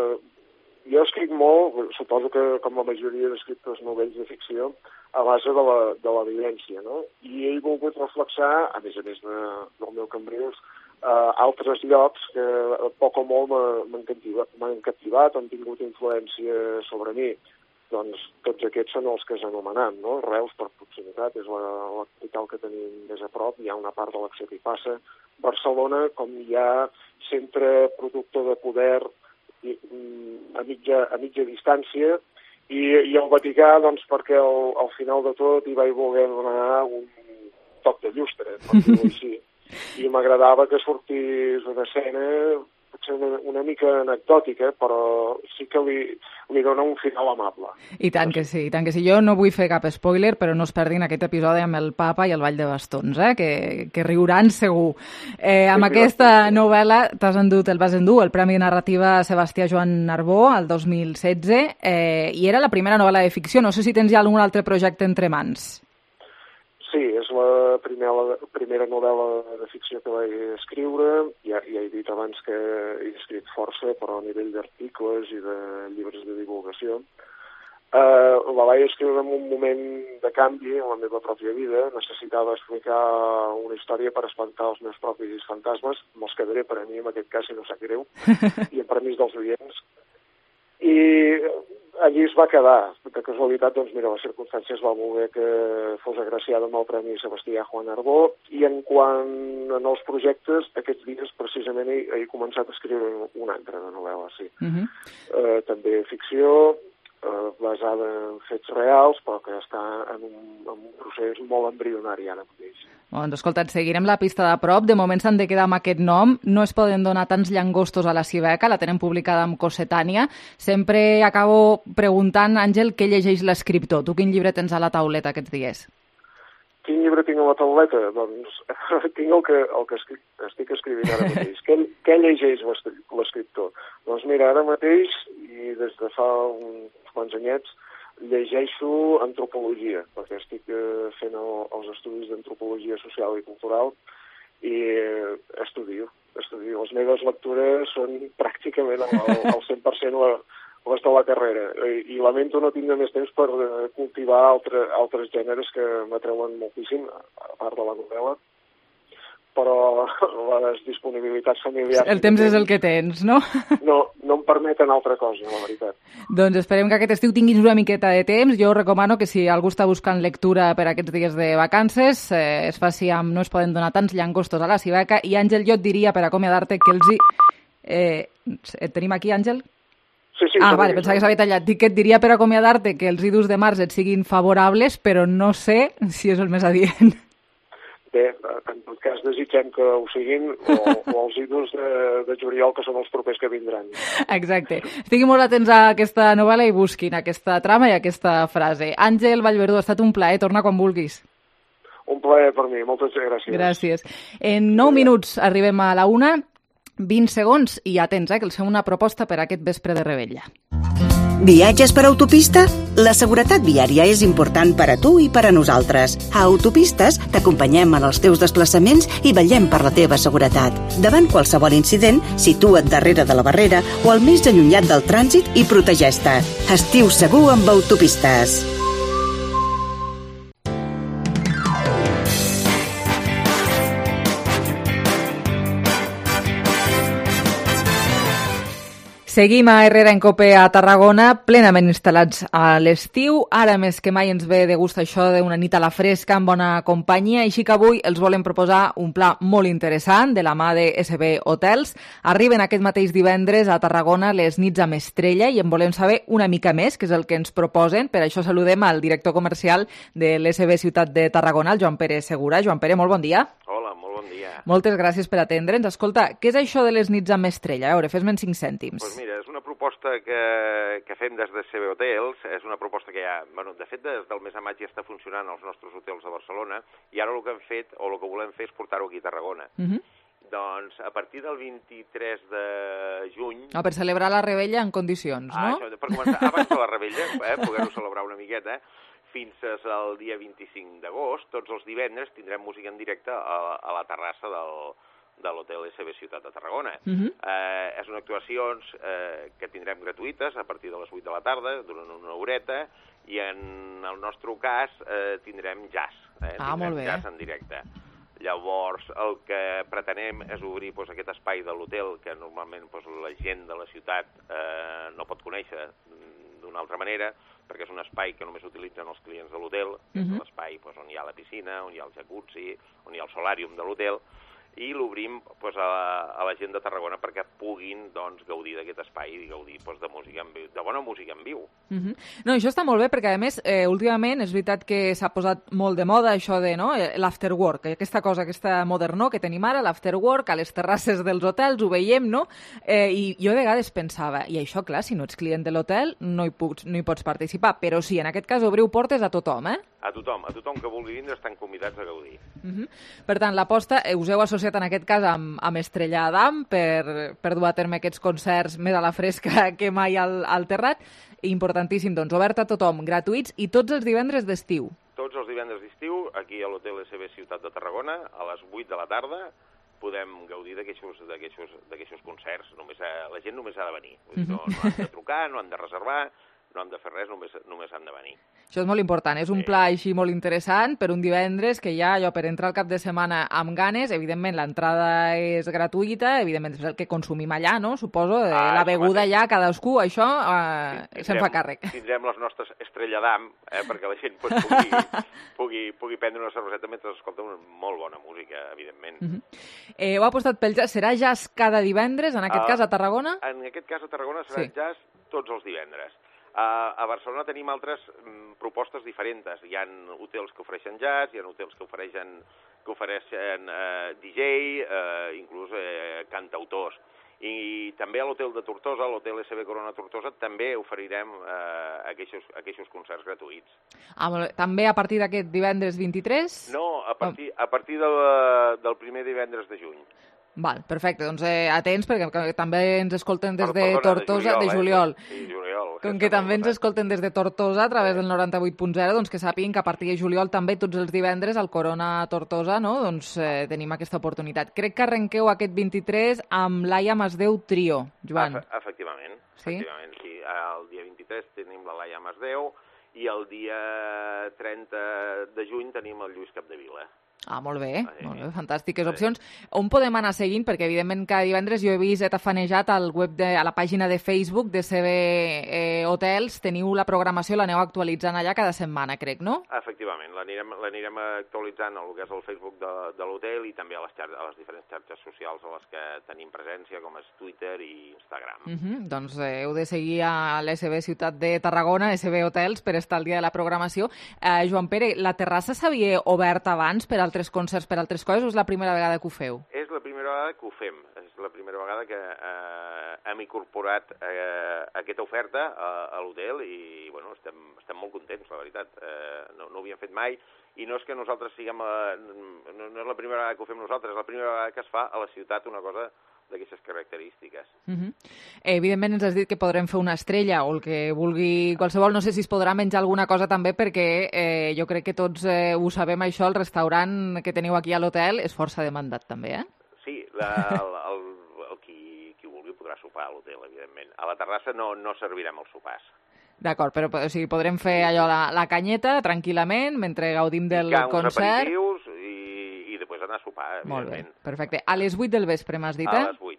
jo escric molt, suposo que com la majoria d'escriptors novells de ficció, a base de la, de la vivència, no? I he volgut reflexar, a més a més de, del meu Cambrils, eh, altres llocs que poc o molt m'han captivat, captivat, han tingut influència sobre mi. Doncs tots aquests són els que has anomenat, no? Reus, per proximitat, és la, la capital que tenim més a prop, hi ha una part de l'acció que hi passa. Barcelona, com hi ha centre productor de poder i, a, mitja, a mitja distància, i, i el Vaticà, doncs, perquè al, al final de tot hi vaig voler donar un toc de llustre, per dir-ho així. I m'agradava que sortís una escena potser una, una mica anecdòtica, però sí que li, li dona un final amable. I tant que sí, i tant que sí. Jo no vull fer cap spoiler, però no es perdin aquest episodi amb el Papa i el Vall de Bastons, eh? que, que riuran segur. Eh, amb aquesta novel·la t'has endut, el vas endur, el Premi de Narrativa Sebastià Joan Arbó, el dos mil setze, eh, i era la primera novel·la de ficció. No sé si tens ja algun altre projecte entre mans. Sí, és la primera, primera novel·la de ficció que vaig escriure. Ja, ja he dit abans que he escrit força, però a nivell d'articles i de llibres de divulgació. Uh, la vaig escriure en un moment de canvi en la meva pròpia vida. Necessitava explicar una història per espantar els meus propis fantasmes. Me'ls quedaré per a mi, en aquest cas, si no sap greu, i en permís dels oients. I allí es va quedar. De casualitat, doncs mira, les circumstàncies va voler que fos agraciada amb el Premi Sebastià Juan Arbó, i en quant als projectes, aquests dies precisament he, he començat a escriure una altra de novel·la, sí. Uh-huh. eh, també ficció, eh, basada en fets reals, però que està en un, en un procés molt embrionari ara mateix. Doncs, escolta, et seguirem la pista de prop. De moment s'han de quedar amb aquest nom. No es poden donar tants llangostos a la Cibeca, la tenen publicada amb Cossetània. Sempre acabo preguntant, Àngel, què llegeix l'escriptor? Tu quin llibre tens a la tauleta aquests dies? Quin llibre tinc a la tauleta? Doncs tinc el que, el que escric, estic escrivint ara mateix. què, què llegeix l'escriptor? Doncs mira, ara mateix, i des de fa uns quants anyets, llegeixo antropologia, perquè estic eh, fent el, els estudis d'antropologia social i cultural i eh, estudio, estudio. Les meves lectures són pràcticament al, al cent per cent la, les de la carrera I, i lamento no tindre més temps per eh, cultivar altre, altres gèneres que m'atreuen moltíssim, a part de la novel·la, però les disponibilitats familiars... El temps és el que tens, no? No, no em permeten altra cosa, la veritat. Doncs esperem que aquest estiu tinguis una miqueta de temps. Jo recomano que si algú està buscant lectura per aquests dies de vacances, eh, es faci amb No es poden donar tants llangostos a la Cibeca. I Àngel, jo et diria, per acomiadar-te, que els hi... Eh, et tenim aquí, Àngel? Sí, sí. Ah, vale, pensava que s'havia tallat. Dic que et diria per acomiadar-te que els idus de març et siguin favorables, però no sé si és el més adient. Bé, en tot cas desitgem que ho siguin, o, o els idus de, de juliol, que són els propers que vindran. Exacte. Estiguin molt atents a aquesta novel·la i busquin aquesta trama i aquesta frase. Àngel Vallverdú, ha estat un plaer. Torna quan vulguis. Un plaer per mi. Moltes gràcies. Gràcies. En nou minuts arribem a la una, vint segons, i atents, eh, que els fem una proposta per aquest vespre de Revetlla. Viatges per autopista? La seguretat viària és important per a tu i per a nosaltres. A Autopistes t'acompanyem en els teus desplaçaments i vetllem per la teva seguretat. Davant qualsevol incident, situa't darrere de la barrera o al més allunyat del trànsit i protegeix-te. Estiu segur amb Autopistes. Seguim a Herrera en Cope a Tarragona, plenament instal·lats a l'estiu. Ara més que mai ens ve de gust això d'una nit a la fresca amb bona companyia, així que avui els volem proposar un pla molt interessant de la mà de S B Hotels. Arriben aquest mateix divendres a Tarragona les nits amb estrella i en volem saber una mica més, que és el que ens proposen. Per això saludem al director comercial de l'S B Ciutat de Tarragona, el Joan Pere Segura. Joan Pere, molt bon dia. Hola, molt bon dia. Moltes gràcies per atendre'ns. Escolta, què és això de les nits amb estrella? A veure, fes-me'n cinc cèntims. Pues mira, és una proposta que, que fem des de S B Hotels, és una proposta que ja, bueno, de fet, des del mes de maig ja està funcionant als nostres hotels de Barcelona, i ara el que hem fet, o el que volem fer, és portar-ho aquí a Tarragona. Uh-huh. Doncs a partir del vint-i-tres de juny... Ah, per celebrar la Revetlla en condicions, no? Ah, això, per començar, abans de la Revetlla, eh, poder-ho celebrar una miqueta, fins al dia vint-i-cinc d'agost, tots els divendres tindrem música en directe a, a la terrassa del, de l'hotel S B Ciutat de Tarragona. Uh-huh. eh, és una actuacions eh, que tindrem gratuïtes a partir de les vuit de la tarda, durant una horeta, i en el nostre cas eh, tindrem jazz. Eh, ah, tindrem molt bé. Jazz en directe. Llavors, el que pretenem és obrir doncs, aquest espai de l'hotel que normalment doncs, la gent de la ciutat eh, no pot conèixer d'una altra manera, perquè és un espai que només utilitzen els clients de l'hotel, que uh-huh. és l'espai doncs, on hi ha la piscina, on hi ha el jacuzzi, on hi ha el solàrium de l'hotel, i l'obrim doncs, a, a la gent de Tarragona perquè puguin doncs, gaudir d'aquest espai i gaudir doncs, de música en viu, de bona música en viu. Uh-huh. No, això està molt bé perquè, a més, eh, últimament és veritat que s'ha posat molt de moda això de no, l'afterwork, aquesta cosa, aquesta modernor que tenim ara, l'afterwork, a les terrasses dels hotels, ho veiem, no? Eh, I jo a vegades pensava, i això, clar, si no ets client de l'hotel, no, hi puc, no hi pots participar, però sí, en aquest cas obriu portes a tothom, eh? A tothom, a tothom que vulgui vindre estan convidats a gaudir. Uh-huh. Per tant, l'aposta eh, us heu associat en aquest cas amb, amb Estrella Damm per, per dur a terme aquests concerts més a la fresca que mai al, al terrat. Importantíssim, doncs, obert a tothom, gratuïts i tots els divendres d'estiu. Tots els divendres d'estiu, aquí a l'hotel S B Ciutat de Tarragona, a les vuit de la tarda, podem gaudir d'aquests concerts. Només ha, la gent només ha de venir. Uh-huh. No, no han de trucar, no han de reservar, no han de fer res, només, només han de venir. Això és molt important, és un pla així molt interessant per un divendres que ja allò per entrar al cap de setmana amb ganes, evidentment l'entrada és gratuïta, evidentment és el que consumim allà, no? Suposo, eh, Ah, la això beguda mateix. allà, cadascú, això eh, se'n fa càrrec. Tindrem les nostres estrella d'am, eh, perquè la gent pues, pugui, pugui, pugui prendre una cerveseta mentre escolta una molt bona música, evidentment. Uh -huh. eh, heu apostat pel jazz, serà jazz cada divendres, en aquest Ah, cas a Tarragona? En aquest cas a Tarragona serà Sí. jazz tots els divendres. Uh, a Barcelona tenim altres mm, propostes diferents. Hi ha hotels que ofereixen jazz, hi ha hotels que ofereixen, que ofereixen uh, D J, uh, inclús uh, cantautors. I també a l'hotel de Tortosa, l'hotel S B Corona Tortosa, també oferirem uh, aquests, aquests concerts gratuïts. Ah, molt bé. També a partir d'aquest divendres vint-i-tres? No, a partir, a partir del, del primer divendres de juny. Val, perfecte, doncs eh, atents perquè que també ens escolten des de Perdona, Tortosa, de juliol. Eh? Sí, juliol. Com que també ens escolten des de Tortosa a través del noranta-vuit punt zero, doncs que sàpiguen que a partir de juliol també tots els divendres al Corona Tortosa, no? Doncs eh, tenim aquesta oportunitat. Crec que arrenqueu aquest vint-i-tres amb Laia Masdeu Trio, Joan. Efe, efectivament, Sí? efectivament, sí. El dia vint-i-tres tenim la Laia Masdeu i el dia trenta de juny tenim el Lluís Capdevila. Ah, molt bé, molt bé, fantàstiques opcions. On podem anar seguint? Perquè, evidentment, cada divendres jo he vist, he tafanejat al web de, a la pàgina de Facebook de C B eh, Hotels. Teniu la programació, l'aneu actualitzant allà cada setmana, crec, no? Efectivament, l'anirem l'anirem actualitzant el que és el Facebook de, de l'hotel i també a les, xar- a les diferents xarxes socials a les que tenim presència, com és Twitter i Instagram. Uh -huh. Doncs eh, heu de seguir a l'S B Ciutat de Tarragona, S B Hotels, per estar al dia de la programació. Eh, Joan Pere, la terrassa s'havia obert abans per altres concerts, per altres coses, o és la primera vegada que ho feu? És la primera vegada que ho fem, és la primera vegada que eh, hem incorporat eh, aquesta oferta a, a l'hotel i bueno, estem, estem molt contents, la veritat. Eh, no, no ho havíem fet mai i no és que nosaltres siguem, la, no, no és la primera vegada que ho fem nosaltres, és la primera vegada que es fa a la ciutat una cosa d'aquestes característiques. Uh -huh. eh, evidentment ens has dit que podrem fer una estrella o el que vulgui qualsevol, no sé si es podrà menjar alguna cosa també perquè eh, jo crec que tots eh, ho sabem això, el restaurant que teniu aquí a l'hotel és força demandat també, eh? Sí, la, el, el, el qui, qui vulgui podrà sopar a l'hotel, evidentment. A la terrassa no, no servirem els sopars. D'acord, però o sigui, podrem fer allò la, la canyeta tranquil·lament mentre gaudim del Picar uns concert. aperitius i, i després anar a sopar, Molt bé, evidentment. perfecte. A les vuit del vespre m'has dit, eh? A les vuit.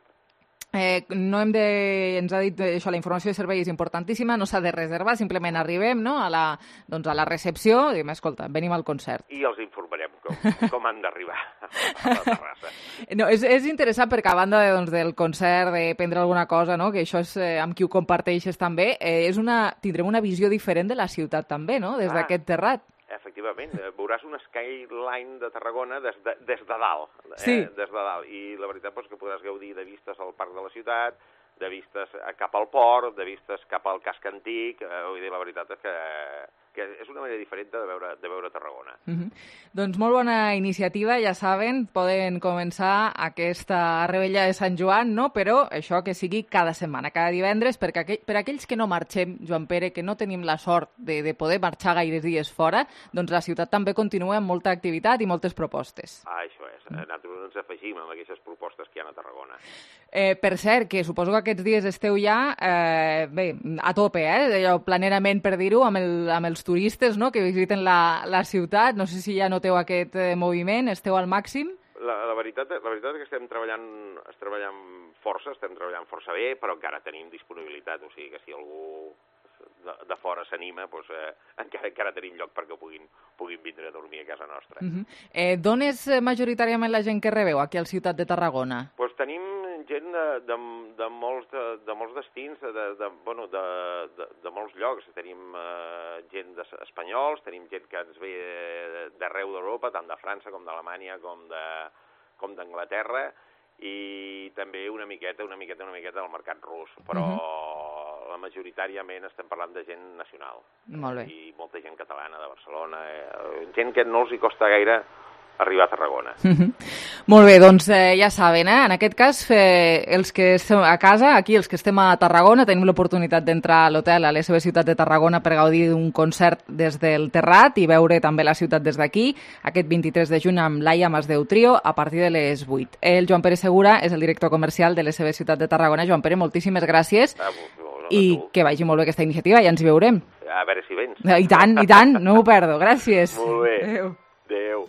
Eh, no hem de, ens ha dit això, la informació de servei és importantíssima, no s'ha de reservar, simplement arribem, no?, a la, doncs a la recepció i diem, escolta, venim al concert. I els informarem com, com han d'arribar a la terrassa. No, és, és interessant perquè a banda de, doncs, del concert, de prendre alguna cosa, no?, que això és eh, amb qui ho comparteixes també, eh, és una, tindrem una visió diferent de la ciutat també, no?, des Ah. d'aquest terrat. Efectivament, eh, veuràs un skyline de Tarragona des de, des de dalt, eh? Sí. des de dalt, i la veritat és que podràs gaudir de vistes al parc de la ciutat, de vistes cap al port, de vistes cap al casc antic, eh, vull dir, la veritat és que, que és una manera diferent de veure, de veure Tarragona. Uh -huh. Doncs molt bona iniciativa, ja saben, poden començar aquesta rebella de Sant Joan, no? Però això que sigui cada setmana, cada divendres, perquè aquell, per aquells que no marxem, Joan Pere, que no tenim la sort de, de poder marxar gaires dies fora, doncs la ciutat també continua amb molta activitat i moltes propostes. Ah, això és. Nosaltres ens afegim amb aquestes propostes que hi ha a Tarragona. Eh, per cert, que suposo que aquests dies esteu ja, eh, bé, a tope, eh? Allò, planerament, per dir-ho, amb, el, amb els turistes, no?, que visiten la, la ciutat. No sé si ja noteu aquest eh, moviment, esteu al màxim? La, la, veritat, la veritat és que estem treballant, estem treballant força, estem treballant força bé, però encara tenim disponibilitat, o sigui que si algú de, de fora s'anima, doncs, eh, encara, encara tenim lloc perquè puguin, puguin vindre a dormir a casa nostra. Uh -huh. eh, D'on és majoritàriament la gent que rebeu aquí al Ciutat de Tarragona? Doncs tenim gent de, de, de, molts, de, de molts destins, de, de, bueno, de, de, de molts llocs. Tenim eh, gent de, espanyols, tenim gent que ens ve d'arreu d'Europa, tant de França com d'Alemanya com de, com d'Anglaterra, i també una miqueta, una miqueta, una miqueta del mercat rus, però uh -huh. la majoritàriament estem parlant de gent nacional. Molt bé. I molta gent catalana de Barcelona, eh, gent que no els hi costa gaire arribar a Tarragona. Uh -huh. Molt bé, doncs eh, ja saben, eh? En aquest cas, eh, els que estem a casa, aquí els que estem a Tarragona, tenim l'oportunitat d'entrar a l'hotel a l'S B Ciutat de Tarragona per gaudir d'un concert des del terrat i veure també la ciutat des d'aquí, aquest vint-i-tres de juny amb Laia Masdeu Trio a partir de les vuit. El Joan Pere Segura és el director comercial de l'S B Ciutat de Tarragona. Joan Pere, moltíssimes gràcies. Ah, no, I tu. que vagi molt bé aquesta iniciativa, ja ens hi veurem. A veure si vens. I tant, i tant, no m'ho perdo. Gràcies. Molt bé. Adéu. Adéu.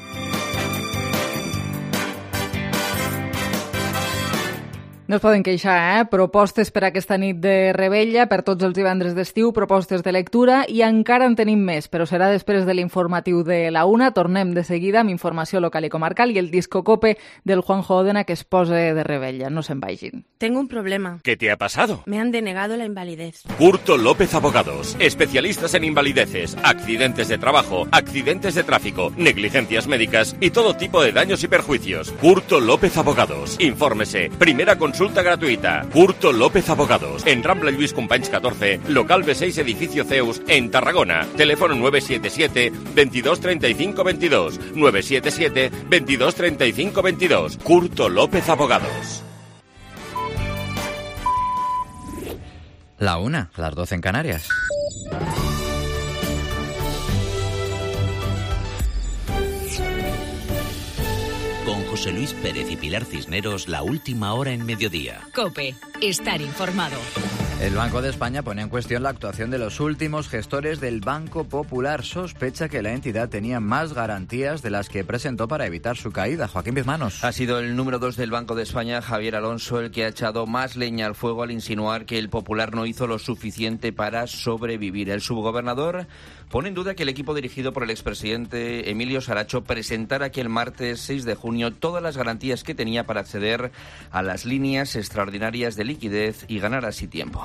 No es poden queixar, eh? Propostes per aquesta nit de Rebella, per tots els divendres d'estiu, propostes de lectura, i encara en tenim més, però serà després de l'informatiu de la una. Tornem de seguida amb informació local i comarcal i el disco Cope del Juanjo Òdena que es posa de Rebella. No se'n vagin. Tengo un problema. ¿Qué te ha pasado? Me han denegado la invalidez. Curto López Abogados, especialistas en invalideces, accidentes de trabajo, accidentes de tráfico, negligencias médicas y todo tipo de daños y perjuicios. Curto López Abogados. Infórmese. Primera consulta gratuita. Curto López Abogados. En Rambla Lluís Companys catorce, local B seis, edificio Zeus, en Tarragona. Teléfono nueve siete siete, veintidós treinta y cinco veintidós. nueve siete siete, veintidós treinta y cinco veintidós. Curto López Abogados. La una, las doce en Canarias. Con José Luis Pérez y Pilar Cisneros, la última hora en mediodía. COPE. Estar informado. El Banco de España pone en cuestión la actuación de los últimos gestores del Banco Popular. Sospecha que la entidad tenía más garantías de las que presentó para evitar su caída. Joaquín Bizmanos. Ha sido el número dos del Banco de España, Javier Alonso, el que ha echado más leña al fuego al insinuar que el Popular no hizo lo suficiente para sobrevivir. El subgobernador pone en duda que el equipo dirigido por el expresidente Emilio Saracho presentara aquí el martes seis de junio todas las garantías que tenía para acceder a las líneas extraordinarias de liquidez y ganar así tiempo.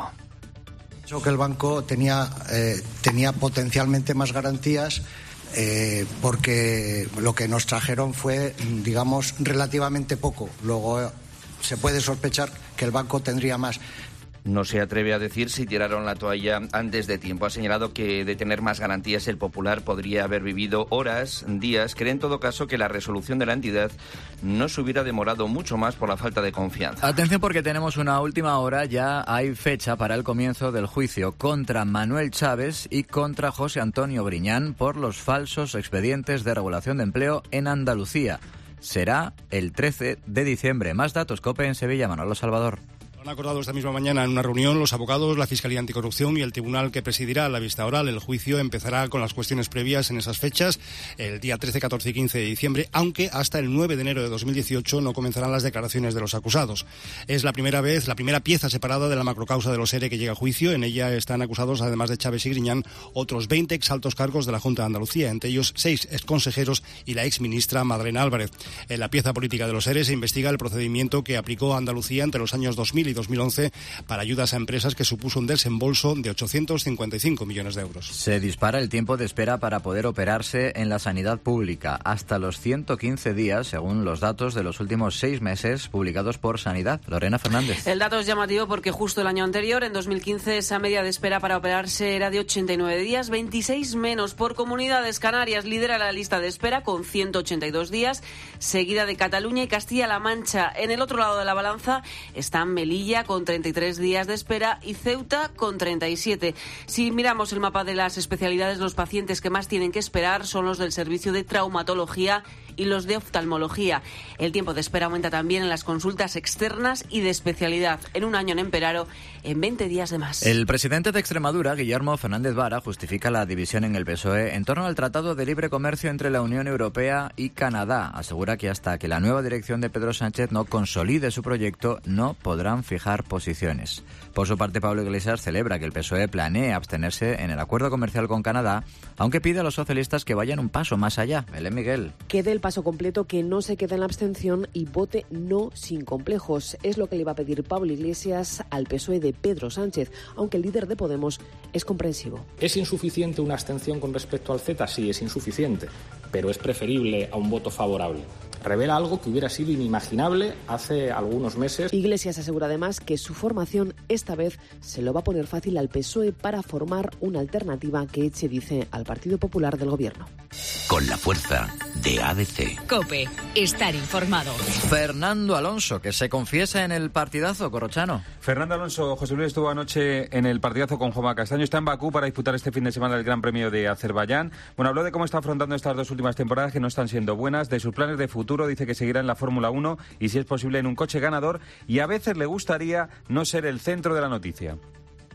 Creo que el banco tenía, eh, tenía potencialmente más garantías eh, porque lo que nos trajeron fue, digamos, relativamente poco. Luego eh, se puede sospechar que el banco tendría más. No se atreve a decir si tiraron la toalla antes de tiempo. Ha señalado que de tener más garantías el Popular podría haber vivido horas, días. Cree en todo caso que la resolución de la entidad no se hubiera demorado mucho más por la falta de confianza. Atención porque tenemos una última hora. Ya hay fecha para el comienzo del juicio contra Manuel Chávez y contra José Antonio Griñán por los falsos expedientes de regulación de empleo en Andalucía. Será el trece de diciembre. Más datos, COPE en Sevilla. Manolo Salvador. Han acordado esta misma mañana en una reunión los abogados, la Fiscalía Anticorrupción y el tribunal que presidirá la vista oral. El juicio empezará con las cuestiones previas en esas fechas, el día trece, catorce y quince de diciembre, aunque hasta el nueve de enero de dos mil dieciocho no comenzarán las declaraciones de los acusados. Es la primera vez, la primera pieza separada de la macrocausa de los ERE que llega a juicio. En ella están acusados, además de Chávez y Griñán, otros veinte exaltos cargos de la Junta de Andalucía, entre ellos seis exconsejeros y la exministra Madalena Álvarez. En la pieza política de los ERE se investiga el procedimiento que aplicó Andalucía entre los años dos mil y dos mil once para ayudas a empresas que supuso un desembolso de ochocientos cincuenta y cinco millones de euros. Se dispara el tiempo de espera para poder operarse en la sanidad pública, hasta los ciento quince días, según los datos de los últimos seis meses publicados por Sanidad. Lorena Fernández. El dato es llamativo porque justo el año anterior, en dos mil quince, esa media de espera para operarse era de ochenta y nueve días, veintiséis menos. Por comunidades, Canarias lidera la lista de espera con ciento ochenta y dos días, seguida de Cataluña y Castilla-La Mancha. En el otro lado de la balanza están Melilla con treinta y tres días de espera y Ceuta con treinta y siete. Si miramos el mapa de las especialidades, los pacientes que más tienen que esperar son los del servicio de traumatología y los de oftalmología. El tiempo de espera aumenta también en las consultas externas y de especialidad. En un año en Emperaro, en veinte días de más. El presidente de Extremadura, Guillermo Fernández Vara, justifica la división en el P S O E en torno al Tratado de Libre Comercio entre la Unión Europea y Canadá. Asegura que hasta que la nueva dirección de Pedro Sánchez no consolide su proyecto, no podrán fijar posiciones. Por su parte, Pablo Iglesias celebra que el P S O E planee abstenerse en el acuerdo comercial con Canadá, aunque pide a los socialistas que vayan un paso más allá. Belén Miguel. Que dé el paso completo, que no se quede en la abstención y vote no sin complejos. Es lo que le va a pedir Pablo Iglesias al P S O E de Pedro Sánchez, aunque el líder de Podemos es comprensivo. ¿Es insuficiente una abstención con respecto al CETA? Sí, es insuficiente, pero es preferible a un voto favorable. Revela algo que hubiera sido inimaginable hace algunos meses. Iglesias asegura además que su formación esta vez se lo va a poner fácil al P S O E para formar una alternativa que eche, dice, al Partido Popular del Gobierno. Con la fuerza de A D C. COPE. Estar informado. Fernando Alonso, que se confiesa en el partidazo, Corrochano. Fernando Alonso, José Luis, estuvo anoche en el partidazo con Juanma Castaño. Está en Bakú para disputar este fin de semana el Gran Premio de Azerbaiyán. Bueno, habló de cómo está afrontando estas dos últimas temporadas, que no están siendo buenas, de sus planes de futuro. Dice que seguirá en la Fórmula uno y, si es posible, en un coche ganador. Y a veces le gustaría no ser el centro de la noticia.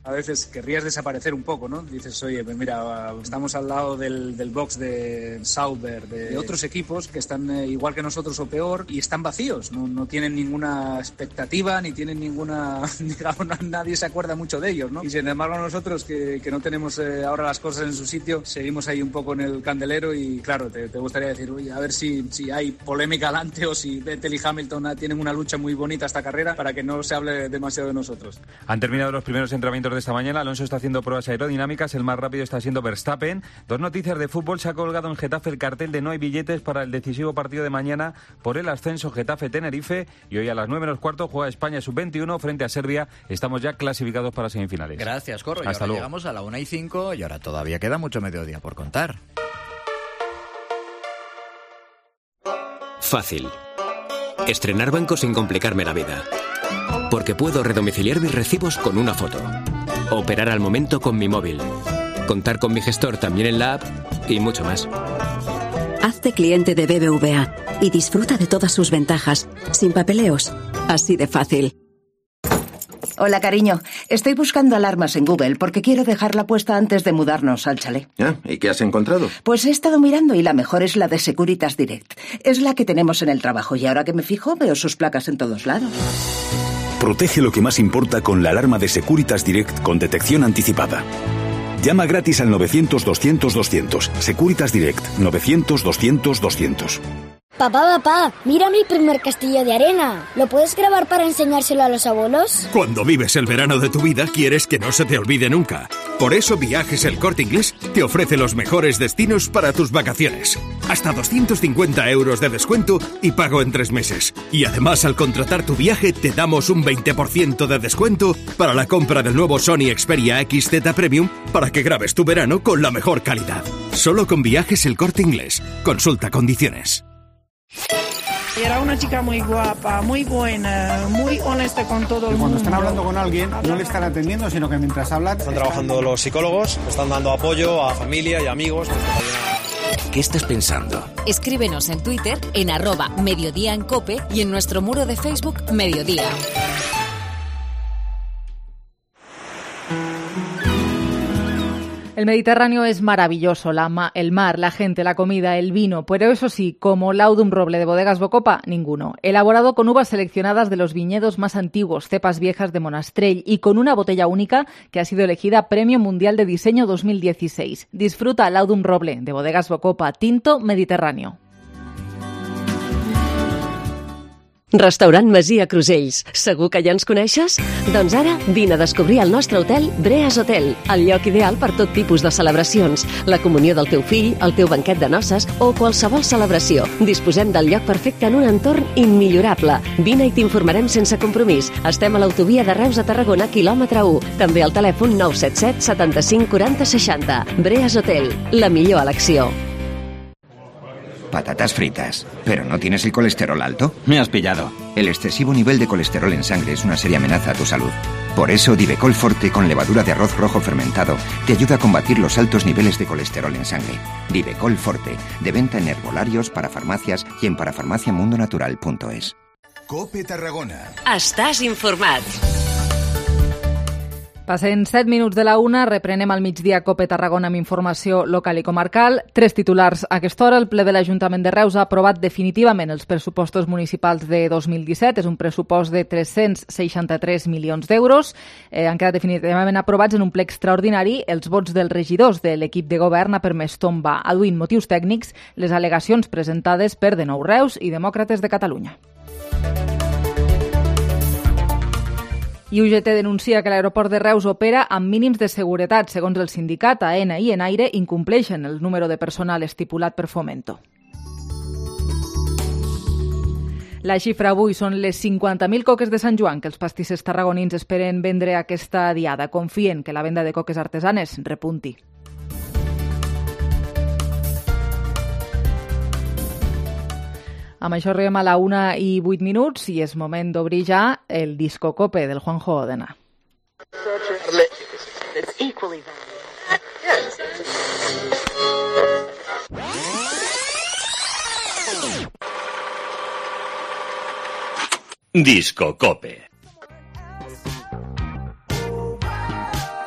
A veces querrías desaparecer un poco, ¿no? Dices, oye, pues mira, estamos al lado del, del box de Sauber, de, de otros equipos que están eh, igual que nosotros o peor y están vacíos, no, no tienen ninguna expectativa ni tienen ninguna, digamos, nadie se acuerda mucho de ellos, ¿no? Y sin embargo nosotros que, que no tenemos eh, ahora las cosas en su sitio, seguimos ahí un poco en el candelero y claro, te, te gustaría decir, oye, a ver si, si hay polémica adelante o si Vettel y Hamilton tienen una lucha muy bonita esta carrera para que no se hable demasiado de nosotros. Han terminado los primeros entrenamientos de esta mañana. Alonso está haciendo pruebas aerodinámicas. El más rápido está siendo Verstappen. Dos noticias de fútbol. Se ha colgado en Getafe el cartel de no hay billetes para el decisivo partido de mañana por el ascenso Getafe-Tenerife. Y hoy a las nueve menos cuarto juega España sub veintiuno frente a Serbia. Estamos ya clasificados para semifinales. Gracias, Corro. Y Hasta ahora luego. Llegamos a la una y cinco y ahora todavía queda mucho mediodía por contar. Fácil. Estrenar banco sin complicarme la vida. Porque puedo redomiciliar mis recibos con una foto. Operar al momento con mi móvil. Contar con mi gestor también en la app y mucho más. Hazte cliente de B B V A y disfruta de todas sus ventajas, sin papeleos. Así de fácil. Hola, cariño. Estoy buscando alarmas en Google porque quiero dejarla puesta antes de mudarnos al chalet. ¿Ah? ¿Y qué has encontrado? Pues he estado mirando y la mejor es la de Securitas Direct. Es la que tenemos en el trabajo y ahora que me fijo veo sus placas en todos lados. Protege lo que más importa con la alarma de Securitas Direct con detección anticipada. Llama gratis al novecientos doscientos doscientos. Securitas Direct, novecientos doscientos doscientos. Papá, papá, mira mi primer castillo de arena. ¿Lo puedes grabar para enseñárselo a los abuelos? Cuando vives el verano de tu vida, quieres que no se te olvide nunca. Por eso Viajes El Corte Inglés te ofrece los mejores destinos para tus vacaciones. Hasta doscientos cincuenta euros de descuento y pago en tres meses. Y además, al contratar tu viaje, te damos un veinte por ciento de descuento para la compra del nuevo Sony Xperia X Z Premium para que grabes tu verano con la mejor calidad. Solo con Viajes El Corte Inglés. Consulta condiciones. Era una chica muy guapa, muy buena, muy honesta con todo el mundo. Cuando están hablando con alguien, no le están atendiendo, sino que mientras hablan... Están trabajando los psicólogos, están dando apoyo a familia y amigos. ¿Qué estás pensando? Escríbenos en Twitter, en arroba Mediodía en Cope y en nuestro muro de Facebook Mediodía. El Mediterráneo es maravilloso, la ma- el mar, la gente, la comida, el vino, pero eso sí, como Laudum Roble de Bodegas Bocopa, ninguno. Elaborado con uvas seleccionadas de los viñedos más antiguos, cepas viejas de Monastrell y con una botella única que ha sido elegida Premio Mundial de Diseño dos mil dieciséis. Disfruta Laudum Roble de Bodegas Bocopa, tinto Mediterráneo. Restaurant Masia Crusells. Segur que ja ens coneixes? Doncs ara vine a descobrir el nostre hotel Breas Hotel, el lloc ideal per tot tipus de celebracions, la comunió del teu fill, el teu banquet de noces o qualsevol celebració. Disposem del lloc perfecte en un entorn immillorable. Vine i t'informarem sense compromís. Estem a l'autovia de Reus a Tarragona, quilòmetre u. També al telèfon nou set set setanta-cinc quaranta seixanta. Breas Hotel, la millor elecció. Patatas fritas. ¿Pero no tienes el colesterol alto? Me has pillado. El excesivo nivel de colesterol en sangre es una seria amenaza a tu salud. Por eso, Divecol Forte con levadura de arroz rojo fermentado te ayuda a combatir los altos niveles de colesterol en sangre. Divecol Forte, de venta en herbolarios, para farmacias y en parafarmaciamundonatural punto es. Cope Tarragona. Estàs informat. Passen set minuts de la una, reprenem al migdia Cope Tarragona amb informació local i comarcal. Tres titulars a aquesta hora. El ple de l'Ajuntament de Reus ha aprovat definitivament els pressupostos municipals de dos mil disset. És un pressupost de tres-cents seixanta-tres milions d'euros. Eh, han quedat definitivament aprovats en un ple extraordinari. Els vots dels regidors de l'equip de govern ha permès tombar, aduint motius tècnics, les al·legacions presentades per De Nou Reus i Demòcrates de Catalunya. I U G T denuncia que l'aeroport de Reus opera amb mínims de seguretat. Segons el sindicat, AENA i Enaire incompleixen el número de personal estipulat per Fomento. La xifra avui són les cinquanta mil coques de Sant Joan que els pastissers tarragonins esperen vendre aquesta diada. Confien que la venda de coques artesanes repunti. Amb això arribem a la una i vuit minuts i és moment d'obrir ja el Disco Cope del Juanjo Odena. Disco Cope.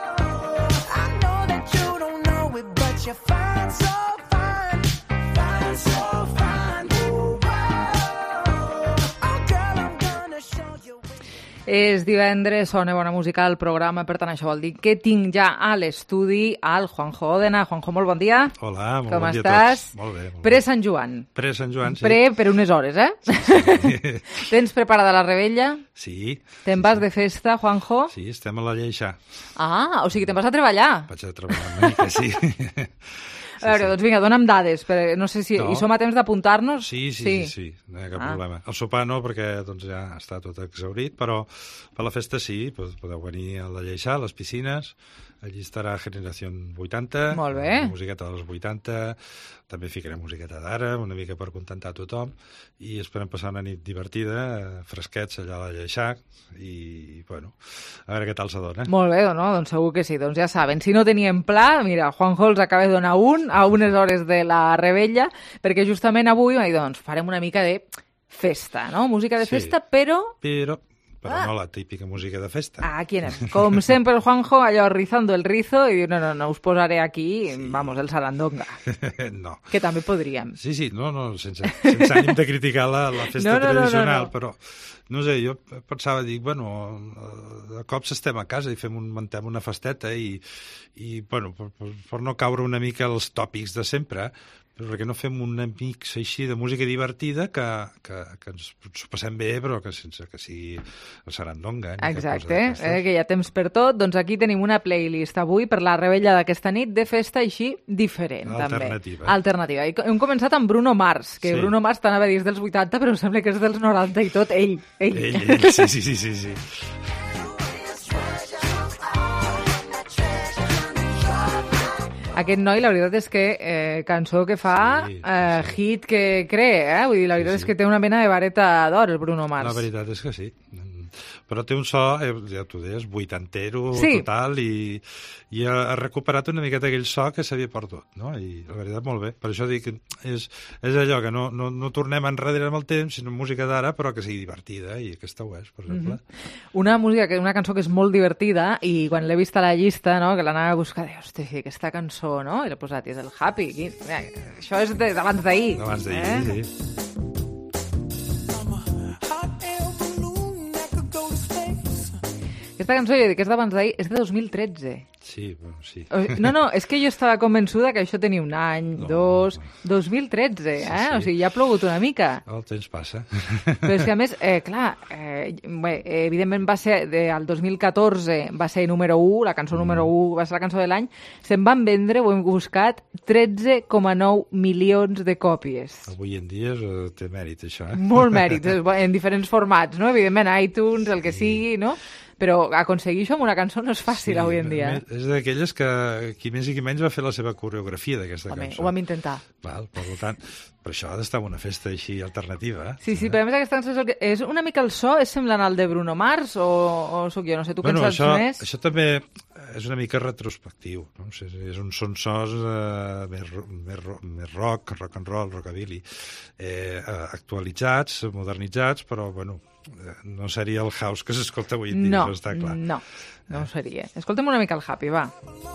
És divendres, sona bona música al programa, per tant això vol dir que tinc ja a l'estudi al Juanjo Òdena. Juanjo, molt bon dia. Hola, molt Com bon dia estàs? a tots. Molt bé. Molt Pre Sant Joan. Pre Sant Joan, sí. Pre per unes hores, eh? Sí, sí. Tens preparada la rebella? Sí. Te'n vas de festa, Juanjo? Sí, estem a la Lleixà. Ah, o sigui, te'n vas a treballar. Vaig a treballar una mica, sí. Sí, a veure, sí. Doncs vinga, dona'm dades, però no sé si... No. Hi som a temps d'apuntar-nos? Sí, sí, sí, sí, sí, no hi ha cap ah. problema. El sopar no, perquè doncs, ja està tot exhaurit, però per la festa sí, podeu venir a la Lleixà, a les piscines, allí estarà Generació vuitanta, molt bé. Musiqueta dels vuitanta, també ficarem musiqueta d'ara, una mica per contentar tothom, i esperem passar una nit divertida, fresquets allà a la Lleixà, i, bueno, a veure què tal s'adona. Molt bé, no? Doncs segur que sí, doncs ja saben. Si no teníem pla, mira, Juanjo els acaba de donar un, a unes hores de la rebella, perquè justament avui, doncs, farem una mica de festa, no? Música de sí, festa, però... Però... Però ah. no la típica música de festa. Ah, aquí anem. Com sempre el Juanjo, allò rizando el rizo, i diu, no, no, no, us posaré aquí, sí. Vamos, el sarandonga. No. Que també podríem. Sí, sí, no, no, sense, sense ànim de criticar la, la festa no, no, tradicional, no, no, no. Però, no sé, jo pensava, dic, bueno, de cops estem a casa i fem un, mentem una festeta i, i bueno, per, per, per no caure una mica els tòpics de sempre, però perquè no fem un mix així de música divertida que, que, que ens ho passem bé, però que sense que sigui el sarandonga. Eh, exacte, eh, que hi ha temps per tot. Doncs aquí tenim una playlist avui per la rebella d'aquesta nit de festa així diferent. Alternativa. També. Alternativa. I hem començat amb Bruno Mars, que sí. Bruno Mars t'anava a dir dels vuitanta, però em sembla que és dels noranta i tot. Ell, ell. Ell, ell, sí, sí, sí, sí. sí. Aquest noi, la veritat és que eh, cançó que fa, sí, eh, sí. hit que cree, eh? Vull dir, la veritat sí, sí. és que té una mena de vareta d'or, el Bruno Mars. La veritat és que sí. Però té un so, ja t'ho deies, vuitantero sí. total, i, i ha recuperat una miqueta aquell so que s'havia perdut, no? I la veritat, molt bé. Per això dic que és, és allò que no, no, no tornem enrere amb el temps, sinó música d'ara, però que sigui divertida, i aquesta ho és, per exemple. Mm-hmm. Una música, una cançó que és molt divertida, i quan l'he vist a la llista, no?, que l'anava a buscar, deia, hosti, sí, aquesta cançó, no?, i l'he posat, i és el Happy. I, mira, això és d'abans d'ahir. D'abans d'ahir, eh? sí. Aquesta cançó, jo dic, que és d'abans d'ahir, és de dos mil tretze. Sí, bueno, sí. No, no, és que jo estava convençuda que això tenia un any, no, dos... No. dos mil tretze, eh? Sí, sí. O sigui, ja ha plogut una mica. El temps passa. Però és que, a més, eh, clar, eh, bé, evidentment va ser, de, el dos mil catorze va ser número u, la cançó número u va ser la cançó de l'any, se'n van vendre, ho hem buscat, tretze coma nou milions de còpies. Avui en dia té mèrit, això, eh? Molt mèrit, en diferents formats, no? Evidentment, iTunes, el que sigui, no? Però aconseguir això amb una cançó no és fàcil sí, avui en dia. És d'aquelles que qui més i qui menys va fer la seva coreografia d'aquesta Home, cançó. Ho vam intentar. Val, per tant, per això ha d'estar en una festa així alternativa. Eh? Sí, sí, però a més aquesta cançó és, que, és una mica el so, és semblant al de Bruno Mars o, o sóc jo, no sé, tu bueno, què en saps això, més? Això també és una mica retrospectiu, no? O sigui, és un son sos eh, més, més, més rock, rock and roll, rockabilly, eh, actualitzats, modernitzats, però, bueno, no seria el house que s'escolta avui en dia, no, això està clar. No, no ho seria. Escolta'm una mica el Happy, va.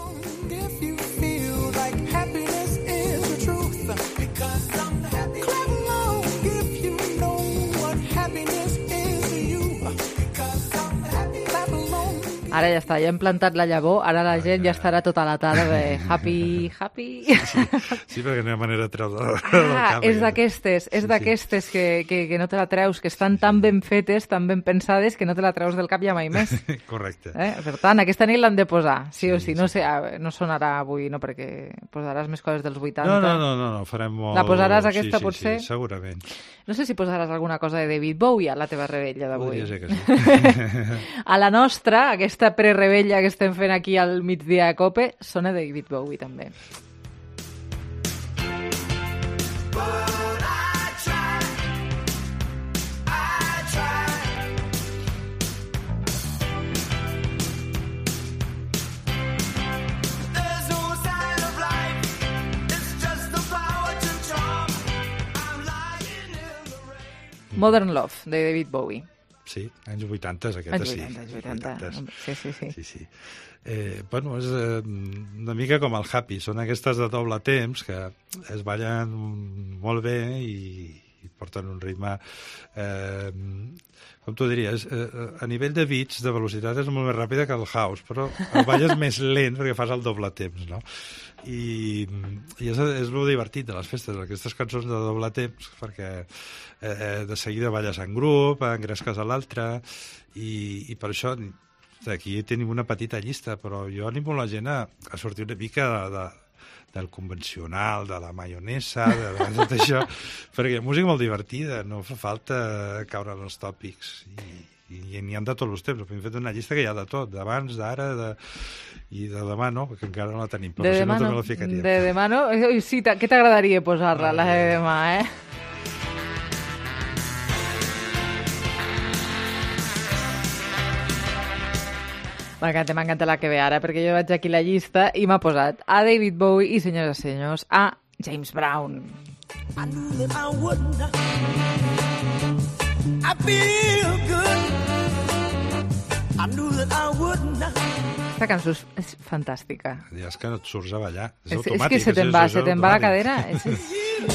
Ara ja està, ja hem plantat la llavor, ara la gent ja estarà tota la tarda de happy, happy... Sí, sí, perquè no hi ha manera de treure del ah, cap. És d'aquestes, és sí, d'aquestes sí. que, que, que no te la treus, que estan tan ben fetes, tan ben pensades, que no te la treus del cap ja mai més. Correcte. Eh? Per tant, aquesta nit l'han de posar, sí, sí o sí. No sé, no sonarà avui, no, perquè posaràs més coses dels vuitanta. No, no, no, no, no farem molt... La posaràs aquesta, sí, sí, potser? Sí, segurament. No sé si posaràs alguna cosa de David Bowie a la teva rebella d'avui. Podria ser que sí. A la nostra, aquesta prerebella que estem fent aquí al migdia a Cope, sona David Bowie també. Modern Love, de David Bowie. Sí, anys vuitanta, aquesta anys sí. Anys vuitanta, sí, sí, sí. sí, sí. Eh, bueno, és eh, una mica com el Happy, són aquestes de doble temps que es ballen molt bé i, i porten un ritme... Eh, com t'ho diries? Eh, a nivell de beats, de velocitat, és molt més ràpida que el house, però el ball és més lent perquè fas el doble temps, no? I, i és, és el divertit de les festes, aquestes cançons de doble temps, perquè eh, de seguida balles en grup, engresques a l'altre, i, i per això aquí tenim una petita llista, però jo animo la gent a, a sortir una mica de, de, del convencional, de la maionesa, de, de tot això, perquè és música molt divertida, no fa falta caure en els tòpics, i, i n'hi ha de tots els temps. Hem fet una llista que hi ha de tot, d'abans, d'ara, de... i de demà no, perquè encara no la tenim, però de si no no, també la ficaríem. De demà no? Sí, què t'agradaria posar-la, la de demà, eh? M'encanta, m'encanta la que ve ara, perquè jo vaig aquí la llista i m'ha posat a David Bowie i, senyors i senyors, a James Brown. I knew that I wouldn't. I feel good. I knew that I wouldn't. Aquesta cançó és, és fantàstica. Ja és que no et surts a ballar. És, és, automàtic. És que se te'n va, se te'n va la cadera. És, és...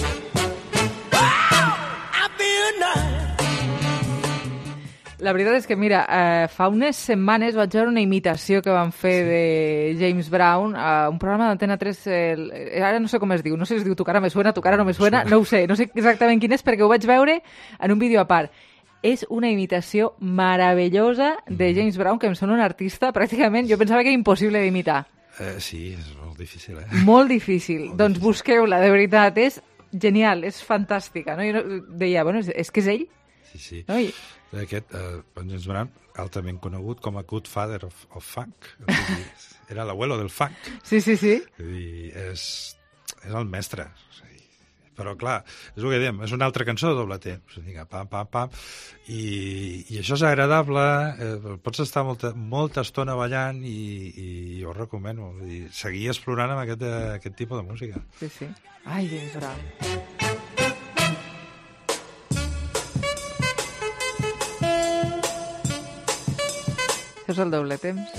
La veritat és que, mira, eh, fa unes setmanes vaig veure una imitació que van fer de James Brown a un programa d'Antena tres, eh, ara no sé com es diu, no sé si es diu Tu cara me suena, Tu cara no me suena, no ho sé, no sé exactament quin és perquè ho vaig veure en un vídeo a part. És una imitació meravellosa de James Brown, que em sona un artista, pràcticament, jo pensava que era impossible d'imitar. Eh, sí, és molt difícil, eh? Molt difícil. Molt doncs busqueu-la, de veritat, és genial, és fantàstica, no? Jo no, deia, bueno, és que és ell. Sí, sí. No? I... Aquest, eh, James Brown, altament conegut com a Good Father of, of Funk. Era l'abuelo del funk. Sí, sí, sí. I és, és el mestre. Però, clar, és el que diem, és una altra cançó de doble temps. Pam, pam, pam. I, i això és agradable, eh, pots estar molta, molta estona ballant i, i jo ho recomano. I seguir explorant amb aquest, aquest tipus de música. Sí, sí. Ai, James Brown. Això és el doble temps.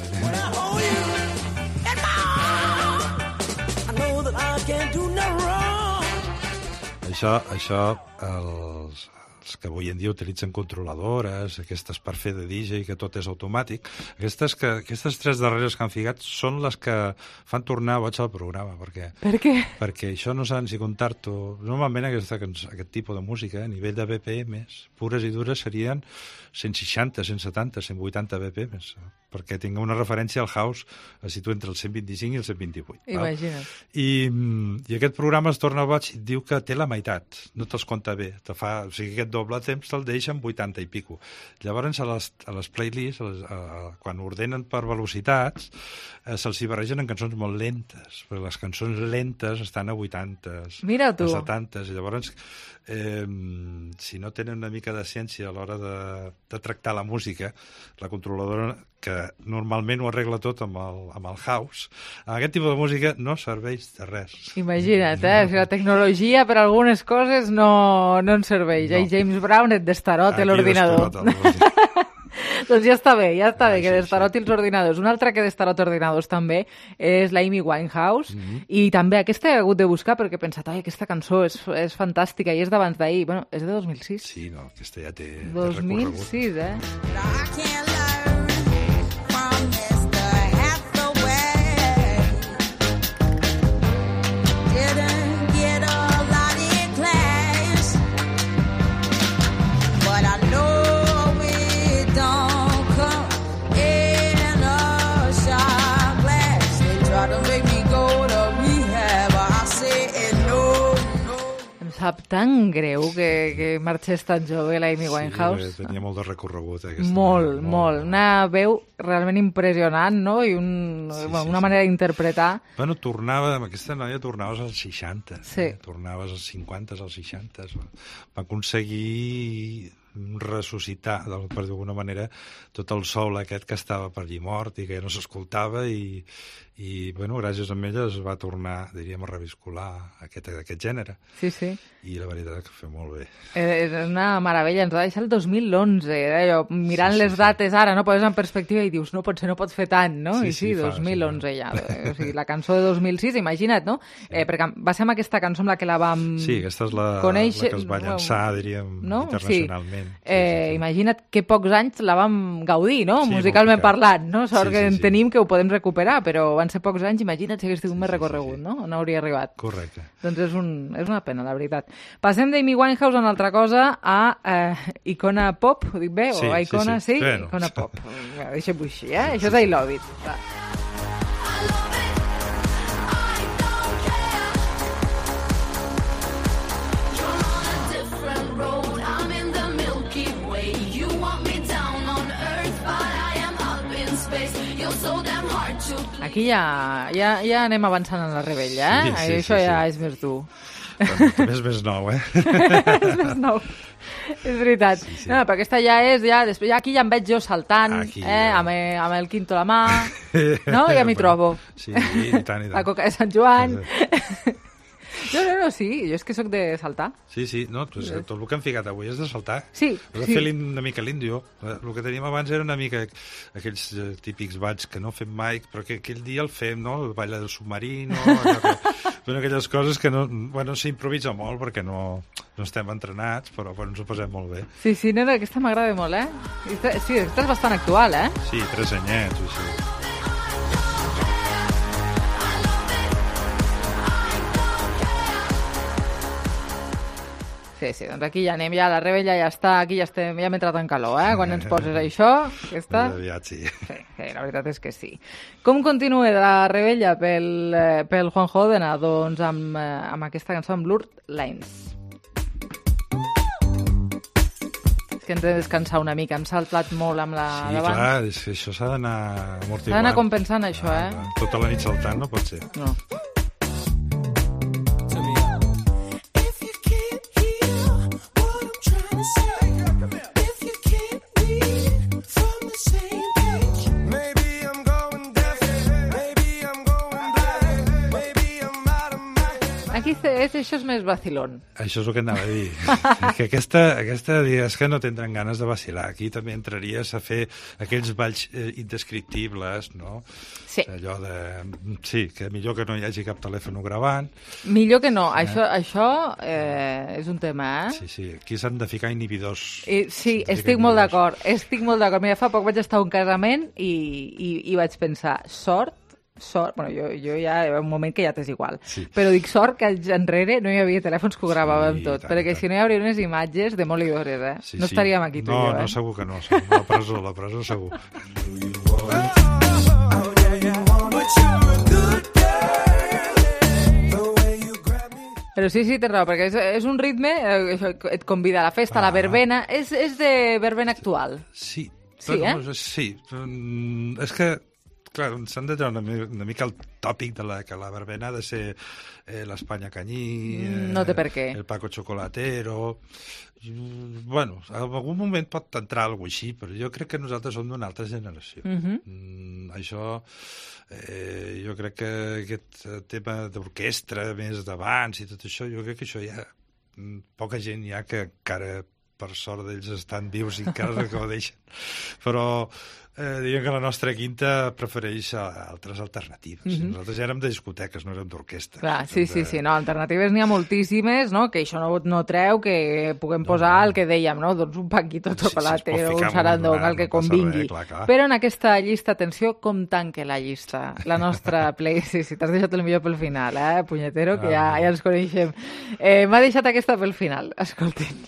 Això, això els, els que avui en dia utilitzen controladores, aquestes per fer de D J, que tot és automàtic, aquestes, que, aquestes tres darreres que han ficat són les que fan tornar boig al programa. Perquè, per què? Perquè això no saben si comptar-t'ho. Normalment aquesta, aquest tipus de música, a nivell de B P Ms, pures i dures, serien cent seixanta, cent setanta, cent vuitanta B P Ms, perquè tinc una referència al house, es situa entre el cent vint-i-cinc i el cent vint-i-vuit. Imagina't. I, I aquest programa es torna boig i diu que té la meitat, no te'ls compta bé, te fa, o sigui, aquest doble temps te'l deixa en vuitanta i pico. Llavors, a les, a les playlists, a les, a, a, quan ordenen per velocitats, eh, se'ls hi barregen en cançons molt lentes, perquè les cançons lentes estan a vuitanta, Mira tu. a setanta, i llavors, eh, si no tenen una mica de ciència a l'hora de, de tractar la música, la controladora, que normalment ho arregla tot amb el, amb el house, amb aquest tipus de música no serveix de res. Imagina't, eh? La tecnologia per algunes coses no, no ens serveix. No. I James Brown et destarota l'ordinador. Doncs ja està bé, ja està ah, bé, que sí, destaroti sí. els ordinadors. Una altra que destarota ordinadors també és la Amy Winehouse, mm-hmm. i també aquesta he hagut de buscar perquè he pensat, ai, aquesta cançó és, és fantàstica i és d'abans d'ahir. Bueno, és de dos mil sis. Sí, no, aquesta ja té, té dos mil sis, eh? Sap tan greu que, que marxés tan jove la Amy Winehouse. Sí, tenia molt de recorregut. Eh, molt, molt, molt. Una veu realment impressionant, no? I un, sí, bueno, una sí, manera sí. d'interpretar. Bueno, tornava, amb aquesta noia tornaves als seixanta. Sí. Eh? Tornaves als cinquanta, als seixanta. Va aconseguir ressuscitar, per d'alguna manera, tot el sol aquest que estava per allí mort i que ja no s'escoltava i, i bueno, gràcies a ella es va tornar, diríem, a reviscular aquest, aquest gènere. Sí, sí. I la veritat és que fa molt bé. Eh, és una meravella, ens va deixar el dos mil onze, eh? Jo, mirant sí, sí, les dates sí. ara, no poses en perspectiva i dius, no, potser no pot fer tant, no? Sí, I sí, sí dos mil onze sí, ja. O sigui, la cançó de dos mil sis, imagina't, no? Sí. Eh, perquè va ser amb aquesta cançó amb la que la vam Sí, aquesta és la, conèixer, la que es va llançar, diríem, no? internacionalment. Sí. Eh, sí, sí. Imagina't que pocs anys la vam gaudir, no? Sí, musicalment parlant, no? Sort sí, sí, que en sí. tenim que ho podem recuperar, però van ser pocs anys, imagina't si hagués tingut sí, més recorregut, sí, sí. no? On hauria arribat. Correcte. Doncs és, un, és una pena, la veritat. Passem d'Amy Winehouse a una altra cosa, a eh, Icona Pop, ho dic bé? Sí, o a Icona, sí? sí? sí? Bueno. Icona Pop. Deixem-ho així, eh? Això és I Love It. Va. Aquí ja, ja, ja anem avançant en la rebella, eh? Sí, sí, Això sí, ja sí. és més dur. També és més nou, eh? és més nou. És veritat. Sí, sí. No, però aquesta ja és... Ja, després, ja aquí ja em veig jo saltant, aquí, eh? Ja. Amb, el, amb el quinto a la mà, no? Ja m'hi trobo. Sí, i tant, i tant. La coca de Sant Joan... No, no, no, sí, jo és que sóc de saltar. Sí, sí, no, pues, tot el que hem ficat avui és de saltar. Sí, Has de sí. fer una mica l'índio. El que teníem abans era una mica aquells típics balls que no fem mai, però que aquell dia el fem, no? El ball del submarí, no? Són aquelles coses que no... Bueno, s'improvisa molt perquè no, no estem entrenats, però bueno, ens ho passem molt bé. Sí, sí, no, no, aquesta m'agrada molt, eh? Sí, aquesta és bastant actual, eh? Sí, tres anyets, o sigui. Sí, sí, doncs aquí ja anem, ja la rebella ja està, aquí ja estem, ja hem entrat en calor, eh? Quan ens poses això, aquesta... Aviat, sí. Sí, sí, la veritat és que sí. Com continua la rebella pel, pel Juanjo Òdena? Doncs amb, amb aquesta cançó, amb Blurred Lines. És que hem de descansar una mica, hem saltat molt amb la sí, davant. Sí, clar, és que això s'ha d'anar amortiguant. S'ha d'anar compensant això, eh? Ah, tota la nit saltant no pot ser. No. Aquí és, això és més vacilón. Això és el que anava a dir. que aquesta, aquesta és que no tindran ganes de vacilar. Aquí també entraries a fer aquells balls eh, indescriptibles, no? Sí. Allò de... Sí, que millor que no hi hagi cap telèfon gravant. Millor que no. Eh? Això, això eh, és un tema, eh? Sí, sí. Aquí s'han de ficar inhibidors. I, sí, estic molt d'acord. Estic molt d'acord. Mira, fa poc vaig estar a un casament i, i, i vaig pensar, sort, sort, bueno, jo, jo ja hi ha un moment que ja t'és igual, sí. Però dic sort que anys enrere no hi havia telèfons que ho gravàvem sí, tot, tant, perquè tant. Si no hi hauria unes imatges demolidores, eh? Sí, no sí. estaríem aquí tu no, i jo, eh? No, segur que no, segur. La presó, la presó segur. Però sí, sí, té raó, perquè és, és un ritme, eh, et convida a la festa, ah. a la verbena, és, és de verbena actual. Sí, sí, però, eh? Sí, és que clar, s'han de treure una, una mica el tòpic de la, que la verbena ha de ser eh, l'Espanya Canyí, eh, no té per què. El Paco Chocolatero... Bueno, en algun moment pot entrar alguna així, però jo crec que nosaltres som d'una altra generació. Uh-huh. Mm, això, eh, jo crec que aquest tema d'orquestra més d'abans i tot això, jo crec que això ja... Poca gent hi ha que encara, per sort d'ells, estan vius i encara que ho deixen. Però... Eh, diríem que la nostra quinta prefereix altres alternatives. Mm-hmm. Nosaltres ja érem de discoteques, no érem d'orquestra. Clar, sí, sí, sí, no, alternatives n'hi ha moltíssimes, no? Que això no, no treu que puguem posar no, no. el que dèiem, no? Doncs un panquito de xocolate sí, o un sarandong, el que no convingui. Res, clar, clar. Però en aquesta llista, atenció, com tanque la llista. La nostra play, sí, sí, t'has deixat el millor pel final, eh, punyetero, que ja, ja ens coneixem. Eh, M'ha deixat aquesta pel final, escoltin.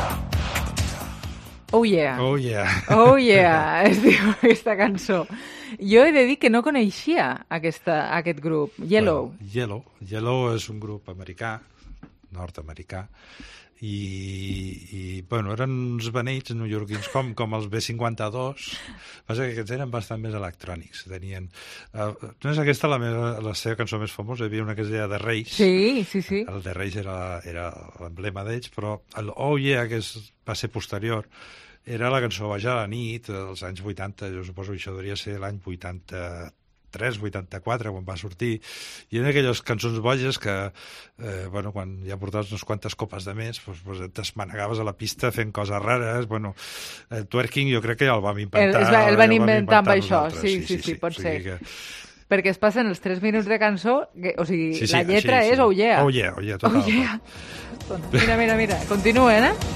Oh yeah. Oh yeah. Oh yeah, es diu aquesta cançó. Jo he de dir que no coneixia aquesta, aquest grup, Yellow. Bueno, Yellow. Yellow és un grup americà, nord-americà, i, i bueno, eren uns beneits neoyorquins com, com els B cinquanta-dos, passa que aquests eren bastant més electrònics. Tenien, uh, no és aquesta la, meva, la seva cançó més famosa, hi havia una que es deia The Race. Sí, sí, sí. El The Race era, era l'emblema d'ells, però el Oh Yeah, que és, va ser posterior, era la cançó Baix a la nit, dels anys vuitanta, jo suposo que això devia ser l'any vuitanta-tres, vuitanta-quatre, quan va sortir, i eren aquelles cançons boges que, eh, bueno, quan ja portaves unes quantes copes de més, doncs, doncs t'esmanegaves a la pista fent coses rares, bueno, el twerking jo crec que ja el vam inventar. El, el, el van inventar amb això, sí, sí, sí, sí, sí, pot o sigui ser. Que... Perquè es passen els tres minuts de cançó, que, o sigui, sí, sí, la lletra sí, sí. és Oh Yeah. Oh Yeah, oh yeah, total. Oh yeah. Mira, mira, mira, continuen, eh?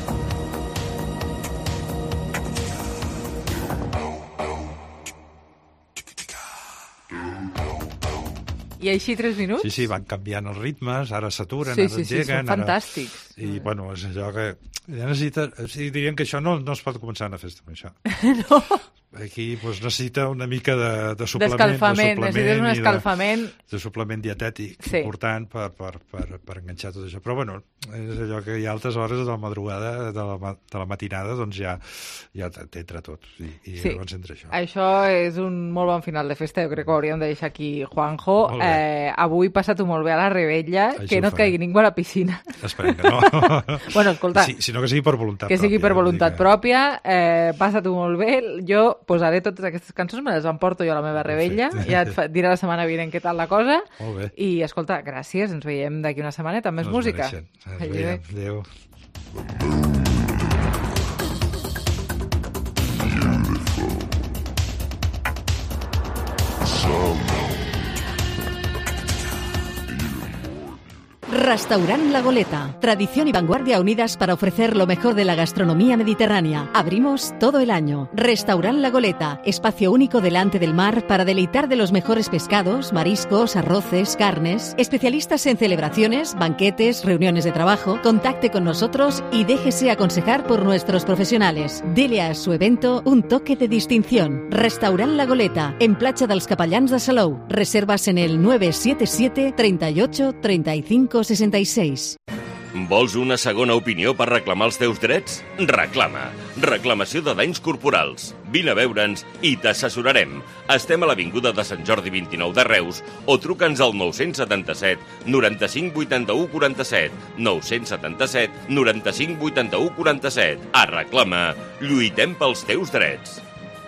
I així tres minuts? Sí, sí, van canviant els ritmes, ara s'aturen, sí, ara sí, sí, engeguen... són fantàstics. Ara... I, bueno, és allò que... Ja necessita... O sigui, dirien que això no, no es pot començar una festa amb això. No. Aquí pues, necessita una mica de, de suplement. D'escalfament, de necessites un escalfament. De, de suplement dietètic sí. important per, per, per, per enganxar tot això. Però, bueno, és allò que hi ha altres hores de la madrugada, de la, de la matinada, doncs ja, ja t'entra tot. I, i sí. llavors entra això. Això és un molt bon final de festa. Jo crec que ho hauríem de deixar aquí, Juanjo. Eh, avui passa-t'ho molt bé a la Rebella, Així que no et caigui ningú a la piscina. Esperem que no. Bueno, escolta. Si, sinó que sigui per voluntat que pròpia. Que sigui per voluntat que... pròpia. Eh, passa-t'ho molt bé. Jo posaré totes aquestes cançons, me les emporto jo a la meva Rebella. Ja et fa, diré la setmana vinent què tal la cosa. Molt bé. I, escolta, gràcies. Ens veiem d'aquí una setmaneta amb més no música. Ens veiem. Adéu. Restaurant La Goleta. Tradición y vanguardia unidas para ofrecer lo mejor de la gastronomía mediterránea. Abrimos todo el año. Restaurant La Goleta. Espacio único delante del mar para deleitar de los mejores pescados, mariscos, arroces, carnes. Especialistas en celebraciones, banquetes, reuniones de trabajo. Contacte con nosotros y déjese aconsejar por nuestros profesionales. Dele a su evento un toque de distinción. Restaurant La Goleta. En Platja dels Capellans de Salou. Reservas en el nueve siete siete, treinta y ocho, treinta y cinco, sesenta y seis. Vols una segona opinió per reclamar els teus drets? Reclama. Reclamació de danys corporals. Vine a veure'ns i t'assessorarem. Estem a l'Avinguda de Sant Jordi vint-i-nou de Reus o truca'ns al nou setanta set, noranta-cinc, vuitanta-u, quaranta-set. nou setanta set, noranta-cinc, vuitanta-u, quaranta-set. A Reclama. Lluitem pels teus drets.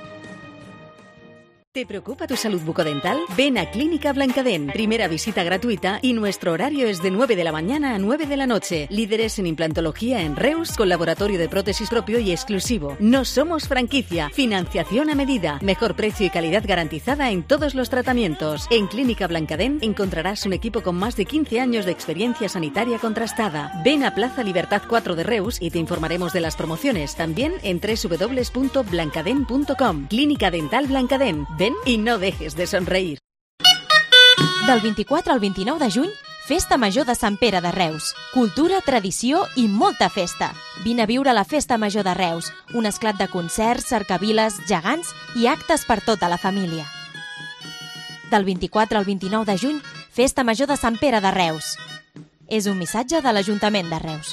¿Te preocupa tu salud bucodental? Ven a Clínica Blancadent. Primera visita gratuita y nuestro horario es de nueve de la mañana a nueve de la noche. Líderes en implantología en Reus, con laboratorio de prótesis propio y exclusivo. No somos franquicia. Financiación a medida. Mejor precio y calidad garantizada en todos los tratamientos. En Clínica Blancadent encontrarás un equipo con más de quince años de experiencia sanitaria contrastada. Ven a Plaza Libertad cuatro de Reus y te informaremos de las promociones. También en doble u doble u doble u punto blancadent punto com. Clínica Dental Blancadent. Ven i no dejes de somreir. Del vint-i-quatre al vint-i-nou de juny, Festa Major de Sant Pere de Reus. Cultura, tradició i molta festa. Vine a viure la Festa Major de Reus, un esclat de concerts, cercaviles, gegants i actes per tota la família. Del vint-i-quatre al vint-i-nou de juny, Festa Major de Sant Pere de Reus. És un missatge de l'Ajuntament de Reus.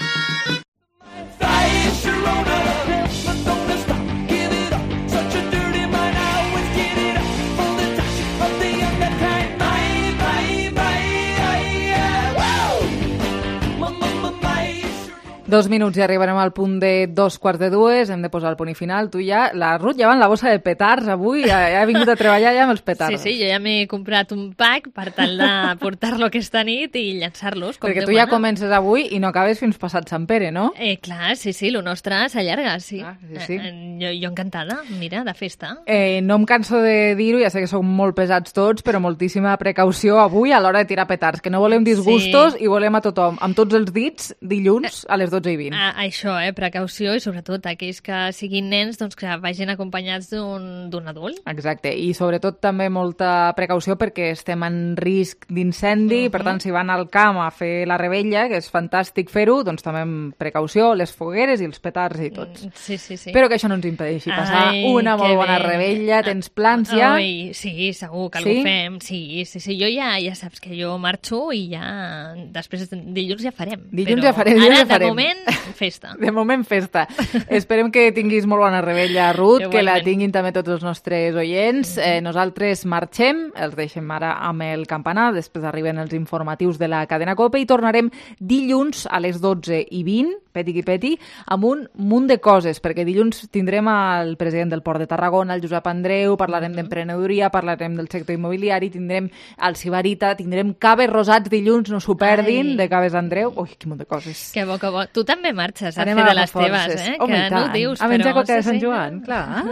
Dos minuts i arribarem al punt de dos quarts de dues, hem de posar el punt i final. Tu ja, la Ruth ja va en la bossa de petards avui, ja, ja ha vingut a treballar ja amb els petards. Sí, sí, jo ja m'he comprat un pack per tal de portar-lo aquesta nit i llançar-los. Perquè tu ja comences avui i no acabes fins passat Sant Pere, no? Eh, clar, sí, sí, lo nostre s'allarga, sí. Ah, sí, sí. Eh, jo, jo encantada, mira, de festa. Eh, no em canso de dir-ho, ja sé que som molt pesats tots, però moltíssima precaució avui a l'hora de tirar petards, que no volem disgustos sí. I volem a tothom, amb tots els dits, dilluns a les dotze dotze i vint. A, això, eh? Precaució, i sobretot aquells que siguin nens, doncs que vagin acompanyats d'un adult. Exacte, i sobretot també molta precaució perquè estem en risc d'incendi, uh-huh. per tant, si van al camp a fer la rebella, que és fantàstic fer-ho, doncs també amb precaució, les fogueres i els petards i tots. Sí, sí, sí. Però que això no ens impedeixi passar Ai, una molt bona bé. rebella. Tens plans ja? Oi, sí, segur que sí? Ho fem. Sí, sí, sí. Jo ja, ja saps que jo marxo i ja després dilluns ja farem. Dilluns però ja farem. Ara, ja farem. de moment, festa. De moment, festa. Esperem que tinguis molt bona rebella, Ruth, que la tinguin també tots els nostres oients. Eh, nosaltres marxem, els deixem ara amb el campanar, després arriben els informatius de la cadena COPE i tornarem dilluns a les dotze i vint, peti qui peti, amb un munt de coses, perquè dilluns tindrem el president del Port de Tarragona, el Josep Andreu, parlarem d'emprenedoria, parlarem del sector immobiliari, tindrem el Sibarita, tindrem caves rosats dilluns, no s'ho perdin, Ai. de Caves Andreu. Ui, quin munt de coses. Que bo, que bo. Tu també marxes a Anem fer de les forces. teves, eh? Home, que no ho dius, a menjar però... coca de Sant sí, Joan, sí. clar.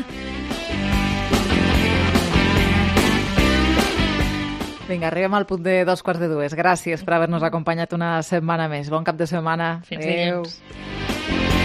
Vinga, arribem al punt de dos quarts de dues. Gràcies per haver-nos acompanyat una setmana més. Bon cap de setmana. Fins dilluns.